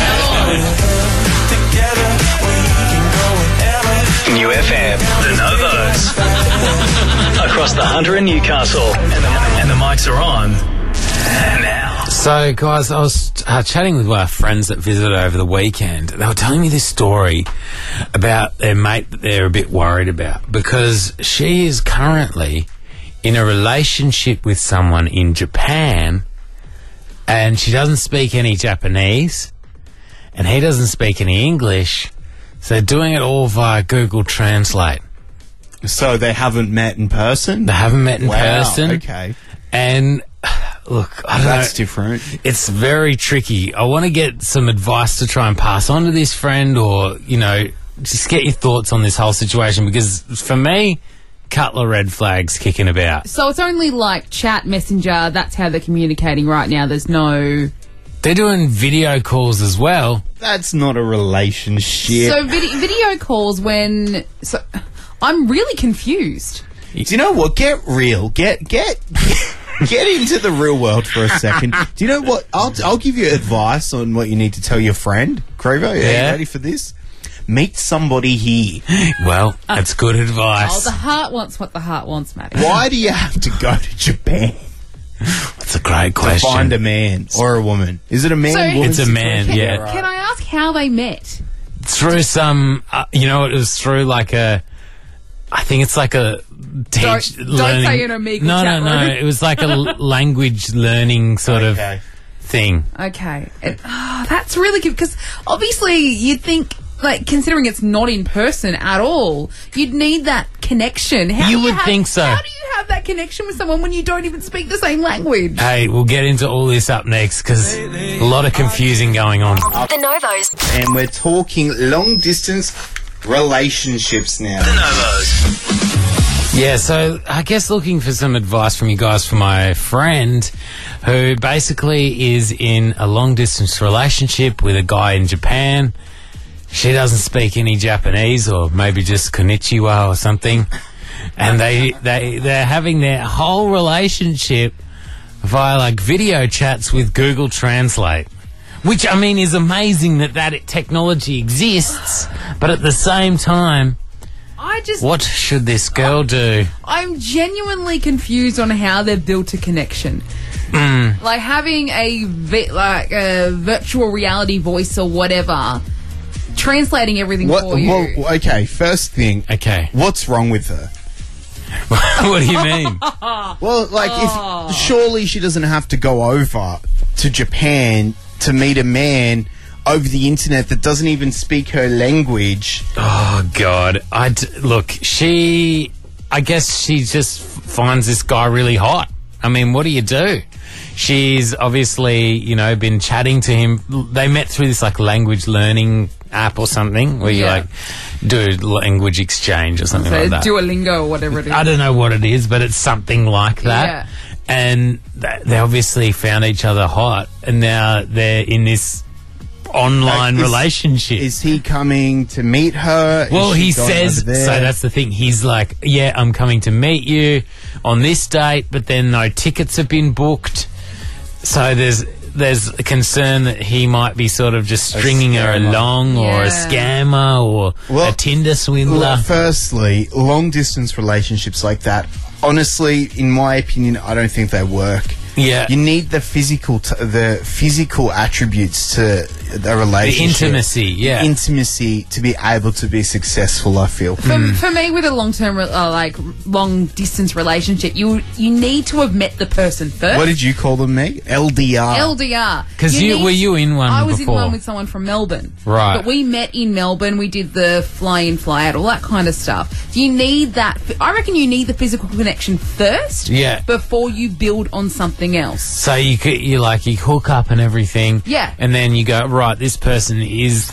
New FM. The Novos. Across the Hunter and Newcastle. And the mics are on. Now. So, guys, I was chatting with one of our friends that visited over the weekend. They were telling me this story about their mate that they're a bit worried about because she is currently in a relationship with someone in Japan and she doesn't speak any Japanese and he doesn't speak any English. So they're doing it all via Google Translate. So they haven't met in person? They haven't met in person. Okay. And look, I don't know. That's different. It's very tricky. I want to get some advice to try and pass on to this friend or, you know, just get your thoughts on this whole situation because for me, couple of red flags kicking about. So it's only like chat, messenger, that's how they're communicating right now. There's no... They're doing video calls as well. That's not a relationship. So video calls when... So I'm really confused. Do you know what? Get real. Get into the real world for a second. Do you know what? I'll give you advice on what you need to tell your friend. Crevo, are you ready for this? Meet somebody here. Well, that's good advice. Oh, the heart wants what the heart wants, Maddie. Why do you have to go to Japan? That's a great question. To find a man or a woman. Is it a man? So- woman It's a man, situation? yeah. Can I ask how they met? Through some, it was through like a, I think it's like a Don't say an Omegle No, chat no, room. it was like a language learning sort of thing. Okay. That's really good because obviously you'd think, like, considering it's not in person at all, you'd need that connection. You would think so. How do you have that connection with someone when you don't even speak the same language? Hey, we'll get into all this up next because a lot of confusing going on. The Novos. And we're talking long distance relationships now. The Novos. Yeah, so I guess looking for some advice from you guys for my friend who basically is in a long distance relationship with a guy in Japan. She doesn't speak any Japanese or maybe just konnichiwa or something. And they're having their whole relationship via like video chats with Google Translate. Which, I mean, is amazing that technology exists. But at the same time, what should this girl do? I'm genuinely confused on how they've built a connection. Like having a virtual reality voice or whatever, translating everything for you. Well, okay, first thing. Okay. What's wrong with her? What do you mean? Well, like, if surely she doesn't have to go over to Japan to meet a man over the internet that doesn't even speak her language. Oh, God. I guess she just finds this guy really hot. I mean, what do you do? She's obviously, been chatting to him. They met through this, like, language learning app or something where you, like, do language exchange or something like that. Duolingo or whatever it is. I don't know what it is, but it's something like that. Yeah. And they obviously found each other hot, and now they're in this online relationship. Is he coming to meet her? Well, he says, so so that's the thing. He's like, yeah, I'm coming to meet you on this date, but then no tickets have been booked. So there's a concern that he might be sort of just stringing her along or a scammer or a Tinder swindler. Well, firstly, long-distance relationships like that, honestly, in my opinion, I don't think they work. Yeah. You need the physical attributes to a relationship. The intimacy, yeah. Intimacy to be able to be successful, I feel. For me, with a long distance relationship, you need to have met the person first. What did you call them, Meg? LDR. LDR. Because were you in one I was before? in one with someone from Melbourne. Right. But we met in Melbourne. We did the fly in, fly out, all that kind of stuff. You need that. I reckon you need the physical connection first. Yeah. Before you build on something anything else. So you hook up and everything. Yeah. And then you go, right, this person is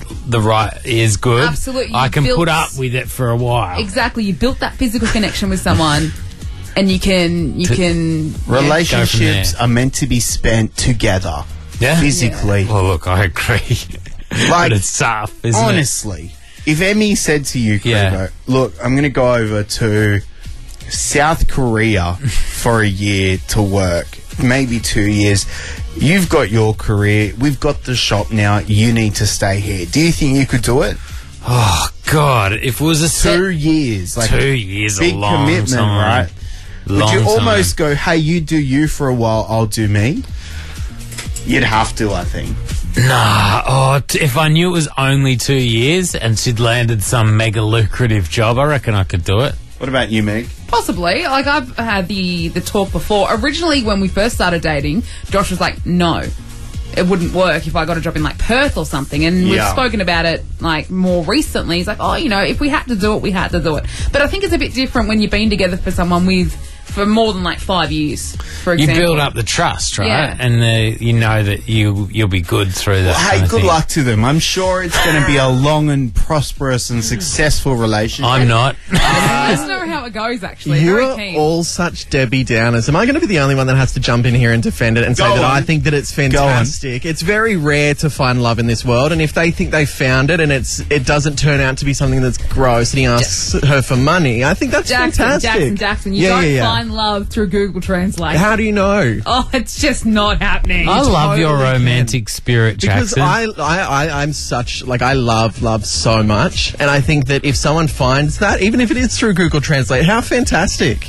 good. Absolutely. I can built- put up with it for a while. Exactly. You built that physical connection with someone, and you can Relationships there. are meant to be spent together. Yeah. Physically. Well, look, I agree. Like, but it's tough, isn't it? honestly, if Emmy said to you, Yeah. Crevo, look, I'm going to go over to South Korea for a year to work, maybe 2 years. You've got your career. We've got the shop now. You need to stay here. Do you think you could do it? Oh, God. If it was a 2 years. Like 2 years, big a long commitment, time. right? Would Long you time. almost go, hey, you do you for a while, I'll do me? You'd have to, I think. Nah. If I knew it was only 2 years and she'd landed some mega lucrative job, I reckon I could do it. What about you, Meg? Possibly. Like, I've had the talk before. Originally, when we first started dating, Josh was like, no, it wouldn't work if I got a job in, like, Perth or something. And we've Yeah. spoken about it, like, more recently. He's like, oh, if we had to do it, we had to do it. But I think it's a bit different when you've been together for more than, like, 5 years, for You example. build up the trust, right? Yeah. And you know that you'll be good through that. Hey, kind of good thing. luck to them. I'm sure it's going to be a long and prosperous and successful relationship. I'm not. Let's know how it goes, actually. Very You're keen. all such Debbie Downers. Am I going to be the only one that has to jump in here and defend it and say Go that on. I think that it's fantastic? It's very rare to find love in this world, and if they think they found it and it doesn't turn out to be something that's gross and he asks her for money, I think that's fantastic. Jackson, you don't find love through Google Translate. How do you know? Oh, it's just not happening. I love your totally romantic spirit, Because Jackson. I'm such, like, I love so much, and I think that if someone finds that, even if it is through Google Translate, how fantastic.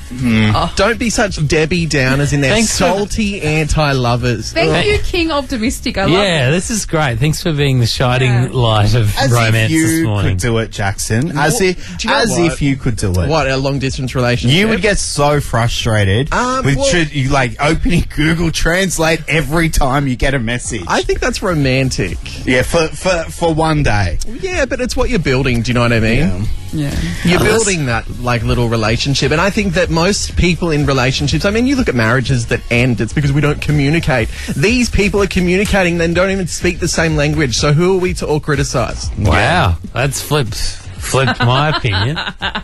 Don't be such Debbie Downers in there. Thanks for- Salty anti-lovers. Thank you, King Optimistic. I love yeah, it. this is great. Thanks for being the shining light of As romance if you this morning. could do it, Jackson. As Do you know as what? if you could do it. What, a long-distance relationship? You would get so frustrated with well- you like opening Google Translate every time you get a message. I think that's romantic. Yeah, for one day. Yeah, but it's what you're building, do you know what I mean? Yeah. You're building that, like, little relationship, and I think that most people in relationships, I mean, you look at marriages that end, it's because we don't communicate. These people are communicating, then don't even speak the same language, so who are we to all criticise? Wow, that's flipped my opinion.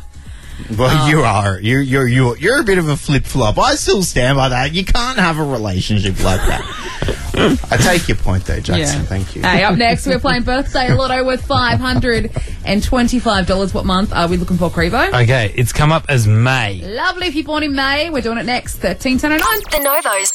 Well, you are. You're a bit of a flip flop. I still stand by that. You can't have a relationship like that. I take your point, though, Jackson. Yeah. Thank you. Hey, up next, we're playing Birthday Lotto worth $525. What month are we looking for, Crevo? Okay, it's come up as May. Lovely. If you're born in May, we're doing it next. 1309. The Novos.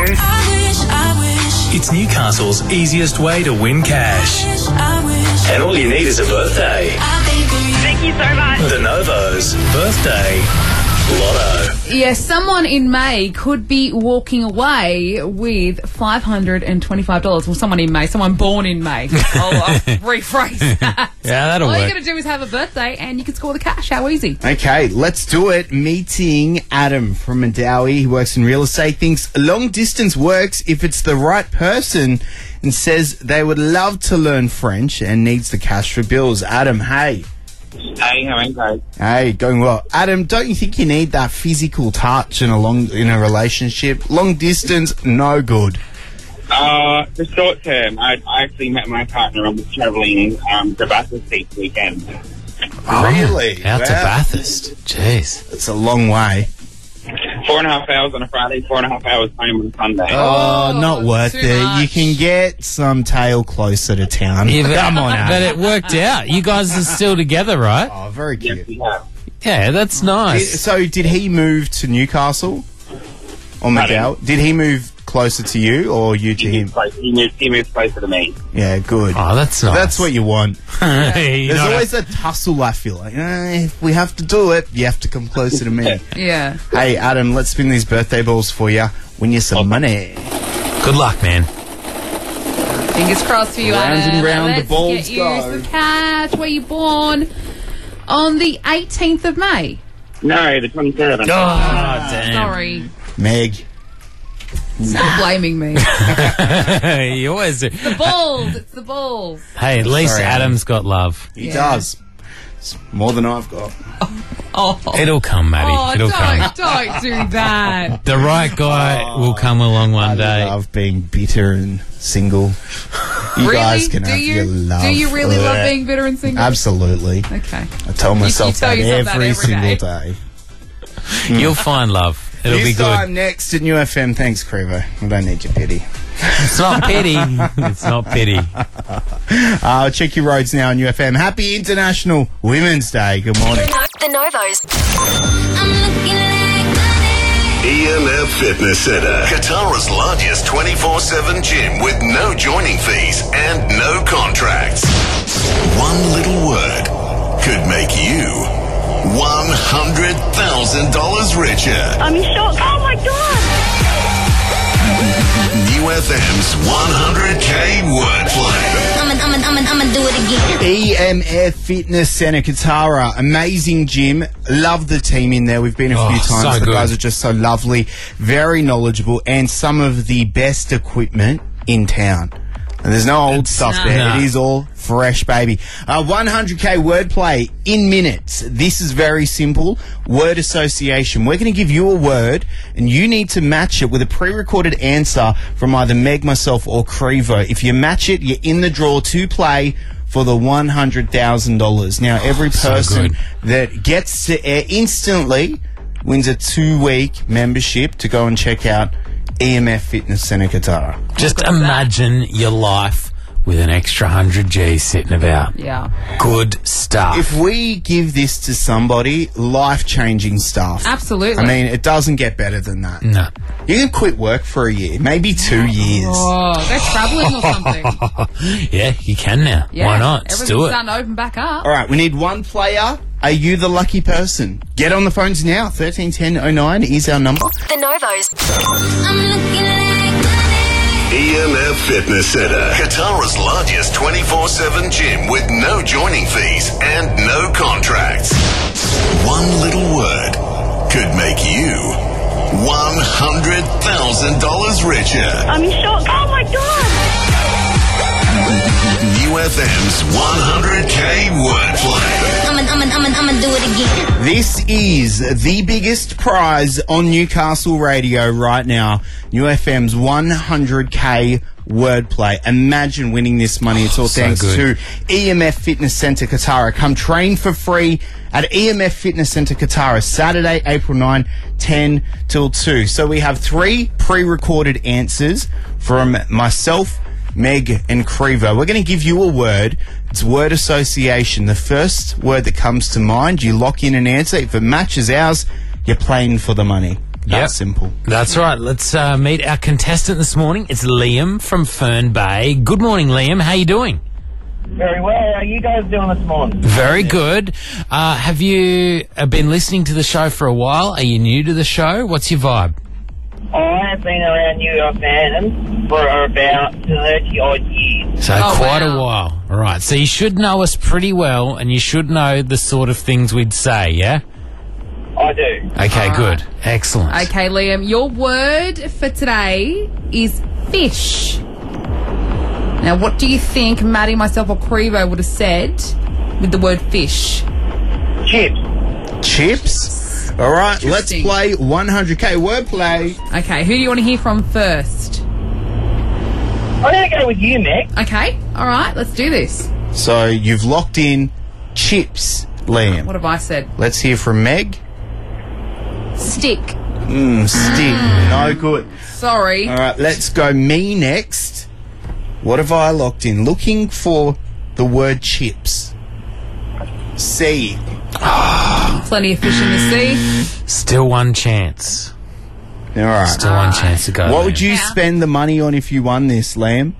It's Newcastle's easiest way to win cash. And all you need is a birthday. Thank you so much. The Novos Birthday Lotto. Yes, someone in May could be walking away with $525. Well, someone in May, someone born in May. I'll rephrase that. Yeah, that'll All you work. got to do is have a birthday and you can score the cash. How easy. Okay, let's do it. Meeting Adam from Madawi. He works in real estate, thinks long distance works if it's the right person, and says they would love to learn French and needs the cash for bills. Adam, hey. Hey, how are you guys? Hey, going well. Adam, don't you think you need that physical touch in a relationship? Long distance, no good. The short term, I actually met my partner and was travelling to Bathurst this weekend. Really? Out to Wow. Bathurst. Jeez. It's a long way. 4.5 hours on a Friday, 4.5 hours home on a Sunday. Oh, not worth too it. much. You can get some tail closer to town. Yeah, but, Come on, but Adam. it worked out. You guys are still together, right? Oh, very cute. We have. Yeah, that's nice. So, did he move to Newcastle? Or McGowan? Did he move closer to you or you to him? He moved closer to me. Yeah, good. Oh, that's nice. That's what you want. Hey, There's not a- always a tussle, I feel like. If we have to do it, you have to come closer to me. Yeah. Hey, Adam, let's spin these birthday balls for you. Win you some money. Good luck, man. Fingers crossed for you, Round Adam. and round the Let's balls get you go. some cash. Were you born on the 18th of May? No, the 23rd. Oh, damn. Sorry. Meg. Stop blaming me. You always do. The balls. It's the balls. Hey, at least Sorry, Adam's got love. He does. It's more than I've got. Oh. It'll come, Maddie. Oh, It'll come. don't do that. The right guy will come along one day. I love being bitter and single. You Really? guys can Do have you? your love. Do you really love Yeah. being bitter and single? Absolutely. Okay. I tell myself tell that yourself that every every single day. day. You'll find love. It'll this be good. time next at New FM. Thanks, Crevo. I don't need your pity. It's not pity. It's not pity. Check your roads now on UFM. Happy International Women's Day. Good morning. The Novos. EMF Fitness Centre, Qatar's largest 24/7 gym with no joining fees and no contracts. One little word could make you $100,000 richer. I'm in shock. Oh my god! New FM's 100K wordplay. I'ma do it again. EMF Fitness Centre, Katara. Amazing gym. Love the team in there. We've been a few times. so The good. guys are just so lovely, very knowledgeable, and some of the best equipment in town. And there's no old stuff there. No. It is all fresh, baby. 100K wordplay in minutes. This is very simple. Word association. We're going to give you a word, and you need to match it with a pre-recorded answer from either Meg, myself, or Crevo. If you match it, you're in the draw to play for the $100,000. Now, every person that gets to air instantly wins a 2-week membership to go and check out EMF Fitness Centre Qatar. Just imagine your life with an extra 100 G's sitting about. Yeah. Good stuff. If we give this to somebody, life-changing stuff. Absolutely. I mean, it doesn't get better than that. No. You can quit work for a year, maybe 2 years. Oh, they're travelling or something. Yeah, you can now. Yeah. Why not? Let's Everything's do it. starting to open back up. All right, we need one player. Are you the lucky person? Get on the phones now. 131009 is our number. The Novos. EMF Fitness Centre, Qatar's largest 24/7 gym with no joining fees and no contracts. One little word could make you $100,000 richer. I'm in shock. Oh my god! New FM's 100K wordplay. I'ma do it again. This is the biggest prize on Newcastle radio right now. New FM's 100K wordplay. Imagine winning this money. It's all So thanks good. to EMF Fitness Centre Qatar. Come train for free at EMF Fitness Centre Qatar, Saturday, April 9, 10 till 2. So we have 3 pre-recorded answers from myself, Meg and Crevo. We're going to give you a word. It's word association. The first word that comes to mind, you lock in an answer. If it matches ours, you're playing for the money. That's simple. That's right. Let's meet our contestant this morning. It's Liam from Fern Bay. Good morning, Liam. How you doing? Very well. How are you guys doing this morning? Very good. Have you been listening to the show for a while? Are you new to the show? What's your vibe? I have been around New York man for about 30 odd years. So quite a while. All right. So you should know us pretty well, and you should know the sort of things we'd say, yeah? I do. Okay, good. Excellent. Okay, Liam, your word for today is fish. Now, what do you think Maddie, myself, or Crevo would have said with the word fish? Chips. Chips? All right, let's play 100K wordplay. Okay, who do you want to hear from first? I'm going to go with you, Meg. Okay, all right, let's do this. So you've locked in chips, Liam. What have I said? Let's hear from Meg. Stick. Stick. No good. Sorry. All right, let's go me next. What have I locked in? Looking for the word chips. C. Plenty of fish in the sea. Still one chance. All right. Still one chance to go. What Liam. would you spend the money on if you won this, Liam?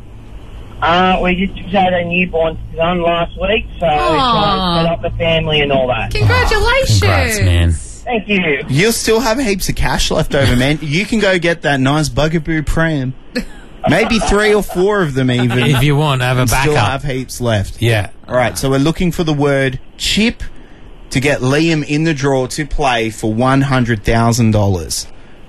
We just had a newborn son last week, so we're trying to set up the family and all that. Congratulations. Congrats, man. Thank you. You'll still have heaps of cash left over, man. You can go get that nice Bugaboo pram. Maybe 3 or 4 of them even. If you want, have a and still backup. have heaps left. Yeah. All right, so we're looking for the word chip to get Liam in the draw to play for $100,000.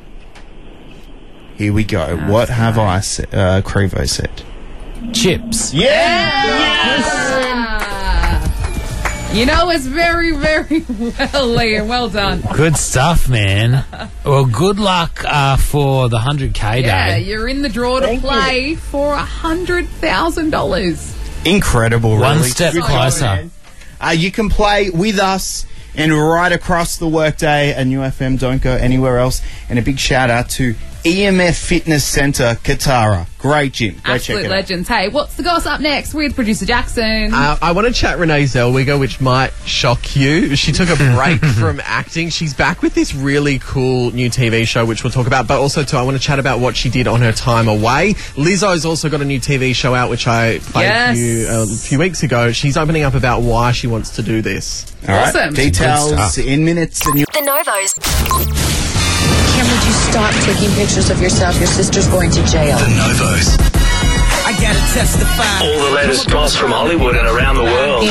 Here we go. What have I said? Crevo said. Chips. Yeah! You know us very, very well, Liam. Well done. Good stuff, man. Well, good luck for the 100K Yeah, day. you're in the draw to play for $100,000. Incredible, really. One step Good job, closer. man. You can play with us and right across the workday at New FM. Don't go anywhere else. And a big shout out to EMF Fitness Centre, Katara. Great gym. Go check Absolute it out. legends. Hey, what's the goss up next with producer Jackson? I want to chat Renee Zellweger, which might shock you. She took a break from acting. She's back with this really cool new TV show, which we'll talk about. But also, too, I want to chat about what she did on her time away. Lizzo's also got a new TV show out, which I played for you a few weeks ago. She's opening up about why she wants to do this. All right. Awesome. Details in minutes. And The Novos. Kim, would you stop taking pictures of yourself? Your sister's going to jail. The Novos. I gotta testify. All the latest goss from Hollywood and around the world.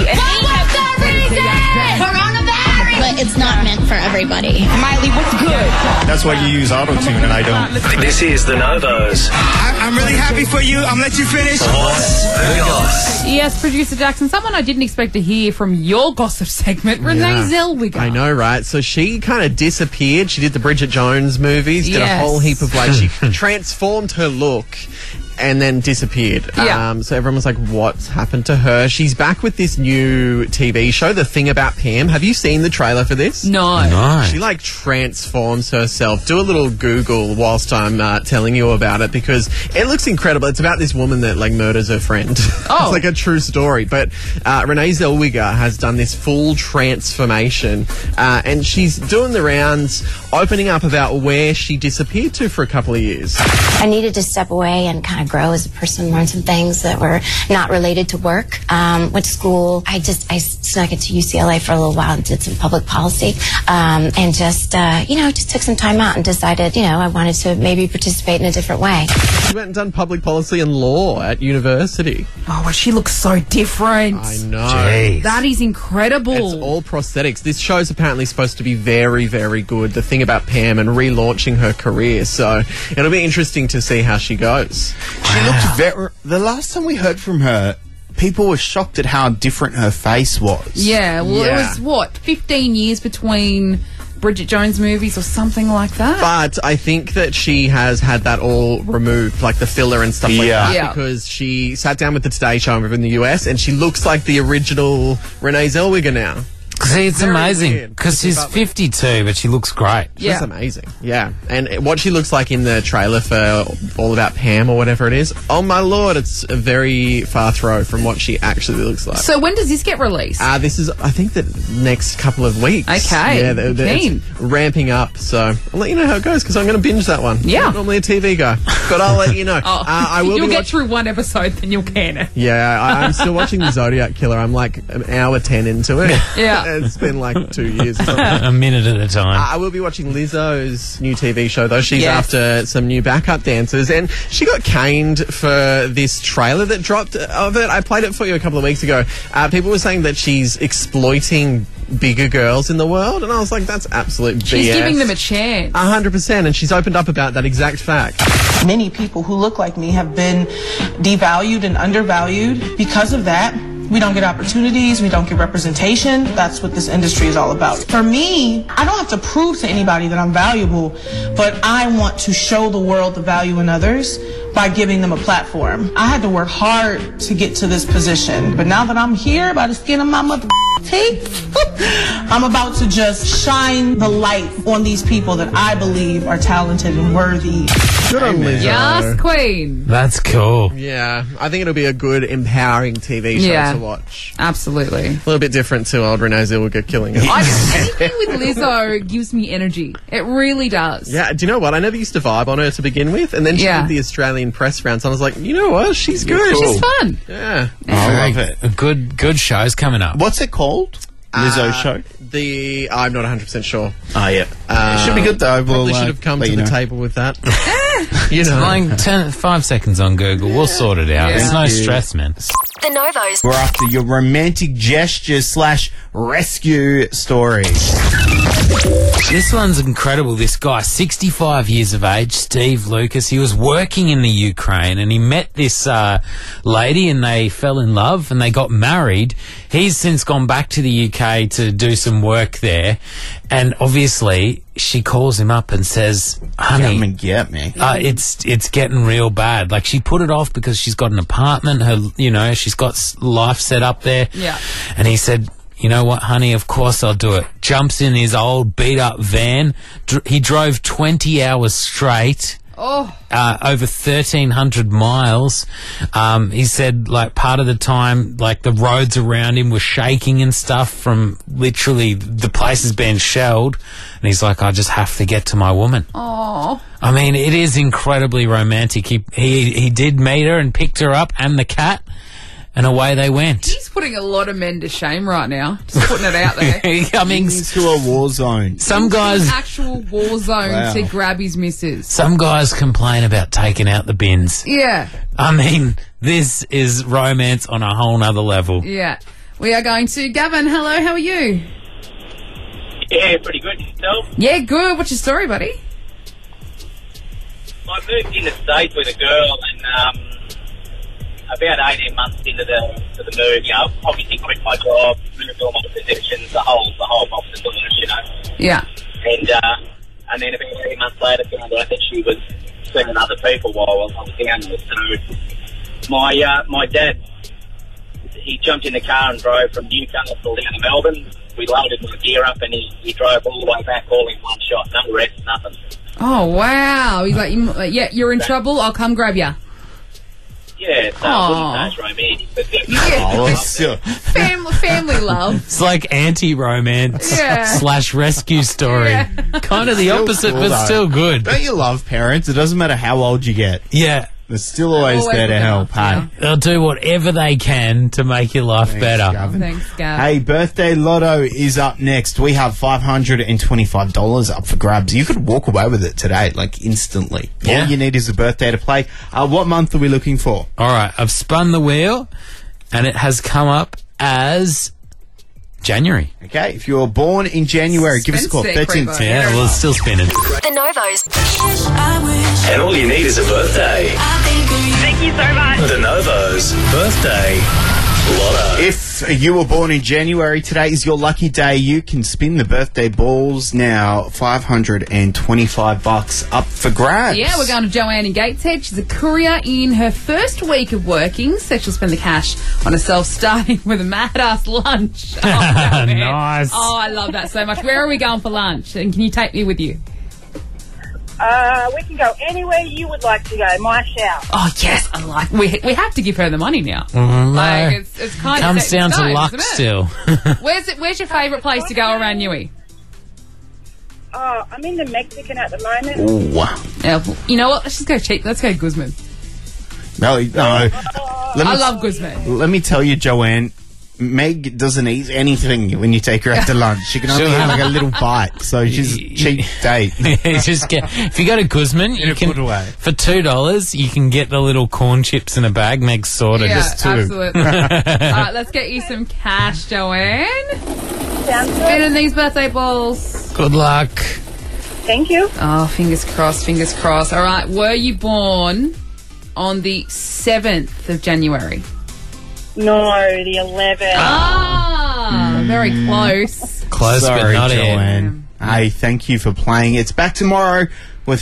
But it's not meant for everybody. Miley, what's good? That's why you use auto-tune and I don't. This is The Novos. I'm really happy for you. I'm gonna let you finish. What's the goss? Yes, producer Jackson, someone I didn't expect to hear from your gossip segment, Renee Zellweger. I know, right? So she kind of disappeared. She did the Bridget Jones movies, did a Yes. whole heap of she transformed her look and then disappeared. Yeah. So everyone was like, what's happened to her? She's back with this new TV show, The Thing About Pam. Have you seen the trailer for this? No. No. She transforms herself. Do a little Google whilst I'm telling you about it because it looks incredible. It's about this woman that murders her friend. Oh. It's a true story. But Renee Zellweger has done this full transformation and she's doing the rounds, opening up about where she disappeared to for a couple of years. I needed to step away and kind of grow as a person, learn some things that were not related to work. Went to school. I snuck into UCLA for a little while and did some public policy and just took some time out and decided, I wanted to maybe participate in a different way. She went and done public policy and law at university. Oh, well, she looks so different. I know. Jeez. That is incredible. It's all prosthetics. This show's apparently supposed to be very, very good. The Thing About Pam and relaunching her career. So it'll be interesting to see how she goes. She looked very... The last time we heard from her, people were shocked at how different her face was. Yeah, well, Yeah. it was, 15 years between Bridget Jones movies or something like that? But I think that she has had that all removed, like the filler and stuff like that, Yeah. because she sat down with the Today Show over in the US and she looks like the original Renee Zellweger now. See, it's Very amazing weird. because she's 52, but she looks great. She's amazing. Yeah. And what she looks like in the trailer for All About Pam or whatever it is, oh my lord, it's a very far throw from what she actually looks like. So when does this get released? This is, I think, the next couple of weeks. Okay, Yeah, keen. it's ramping up. So I'll let you know how it goes because I'm going to binge that one. Yeah. I'm not normally a TV guy, but I'll let you know. I will You'll be get watching. through one episode, then you'll can it. Yeah, I'm still watching The Zodiac Killer. I'm like an hour 10 into it. Yeah. It's been like 2 years or something. A minute at a time. I will be watching Lizzo's new TV show, though. She's Yes. after some new backup dancers, and she got caned for this trailer that dropped of it. I played it for you a couple of weeks ago. People were saying that she's exploiting bigger girls in the world, and I was like, that's absolute BS. She's giving them a chance. 100%, and she's opened up about that exact fact. Many people who look like me have been devalued and undervalued because of that. We don't get opportunities, we don't get representation. That's what this industry is all about. For me, I don't have to prove to anybody that I'm valuable, but I want to show the world the value in others by giving them a platform. I had to work hard to get to this position, but now that I'm here by the skin of my mother teeth, I'm about to just shine the light on these people that I believe are talented and worthy. Good on Lizzo. Yes, Queen. That's cool. Yeah, I think it'll be a good, empowering TV show to watch. Absolutely. A little bit different to old Renee Zellweger killing it. Anything with Lizzo gives me energy. It really does. Yeah, do you know what? I never used to vibe on her to begin with, and then she did the Australian press rounds, and I was like, you know what? She's good. She's fun. Yeah. I love it. Good shows coming up. What's it called? Lizzo show? I'm not 100% sure. Oh, yeah. It should be good, though. Probably should have come to the table with that. You know, 5 seconds on Google. We'll sort it out. Yeah. It's no stress, man. The Novos. We're after your romantic gesture / rescue stories. This one's incredible. This guy, 65 years of age, Steve Lucas, he was working in the Ukraine and he met this lady and they fell in love and they got married. He's since gone back to the UK to do some work there. And obviously, she calls him up and says, honey, come and get me. It's getting real bad. Like, she put it off because she's got an apartment, she's got life set up there. Yeah. And he said, you know what, honey, of course I'll do it. Jumps in his old beat-up van. He drove 20 hours straight. Oh. Over 1,300 miles. He said, like, part of the time, like, the roads around him were shaking and stuff from literally the place has been shelled. And he's like, I just have to get to my woman. Oh. I mean, it is incredibly romantic. He did meet her and picked her up and the cat. And away they went. He's putting a lot of men to shame right now. Just putting it out there. I mean, into a war zone. Some guys, an actual war zone to grab his missus. Some guys complain about taking out the bins. Yeah. I mean, this is romance on a whole nother level. Yeah. We are going to Gavin. Hello, how are you? Yeah, pretty good. Yourself? Yeah, good. What's your story, buddy? I moved in the States with a girl and about 18 months into the move, obviously quit my job, moved all my possessions, the whole box of dollars, Yeah. And then about 8 months later, found out that she was seeing other people while I was down there. So my dad, he jumped in the car and drove from Newcastle down to Melbourne. We loaded my gear up and he drove all the way back all in one shot. No rest, nothing. Oh, wow. He's like, yeah, you're in trouble, I'll come grab you. Yeah, so it wasn't so romantic, but family love. It's like anti-romance / rescue story. Yeah. Kind of the Still opposite, cool, but though. still good. Don't you love parents? It doesn't matter how old you get. Yeah. They're still always there to help, hey? They'll do whatever they can to make your life better. Gavin. Thanks, Gav. Hey, Birthday Lotto is up next. We have $525 up for grabs. You could walk away with it today, like instantly. Yeah. All you need is a birthday to play. What month are we looking for? All right, I've spun the wheel, and it has come up as January. Okay, if you were born in January, give us a call. 13. Yeah, well, it's still spinning. The Novos. And all you need is a birthday. Thank you so much. The Novos Birthday Lotto. If you were born in January, today is your lucky day. You can spin the birthday balls now. $525 up for grabs. Yeah, we're going to Joanne in Gateshead. She's a courier in her first week of working. So she'll spend the cash on herself, starting with a mad-ass lunch. Oh, no, man. Nice. Oh, I love that so much. Where are we going for lunch? And can you take me with you? We can go anywhere you would like to go. My shout. Oh, yes, I like. We have to give her the money now. Like, it's kind Comes of down to stone, luck isn't it? still. Where's your favourite place to go around Newey? Oh, I'm in the Mexican at the moment. Ooh. Yeah, you know what? Let's just go cheap. Let's go Guzman. No. I love Guzman. Let me tell you, Joanne, Meg doesn't eat anything when you take her out to lunch. She can only eat like a little bite, so she's a cheap date. If you go to Guzman, you can for $2 you can get the little corn chips in a bag. Meg's sorted. Yeah, Just two. absolutely. All right, let's get you some cash, Joanne. Sounds good. Spinning these birthday balls. Good luck. Thank you. Oh, fingers crossed, fingers crossed. All right, were you born on the 7th of January? No, the 11th. Ah, very close. Close, Sorry, but not Joanne. Hey, thank you for playing. It's back tomorrow with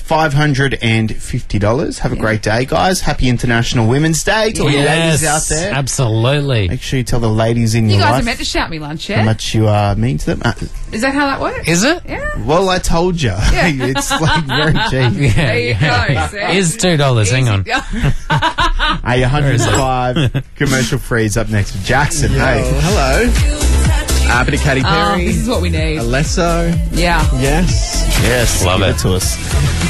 $550. Have a great day, guys. Happy International Women's Day to all you ladies out there. Absolutely. Make sure you tell the ladies in You your guys life are meant to shout me lunch, how yeah? much you mean to them. Is that how that works? Is it? Yeah. Well, I told you. It's like very cheap. There you go. See? Is $2. Hang on. Hey, 105 commercial freeze up next with Jackson. Hey. Hello. Bit of Katy Oh, Perry. this is what we need. Alesso. Yeah. Yes. Yes. Love give it. to us.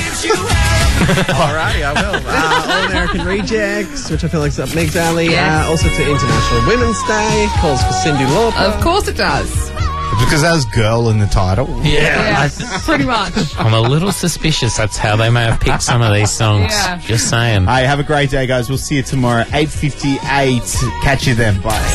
Alrighty, I will. All American Rejects, which I feel like is up Meg's alley. Yes. Also to International Women's Day. Calls for Cyndi Lauper. Of course it does. Because that was girl in the title. Yeah. Pretty much. I'm a little suspicious that's how they may have picked some of these songs. Yeah. Just saying. Hey, have a great day, guys. We'll see you tomorrow, 8:58. Catch you then. Bye.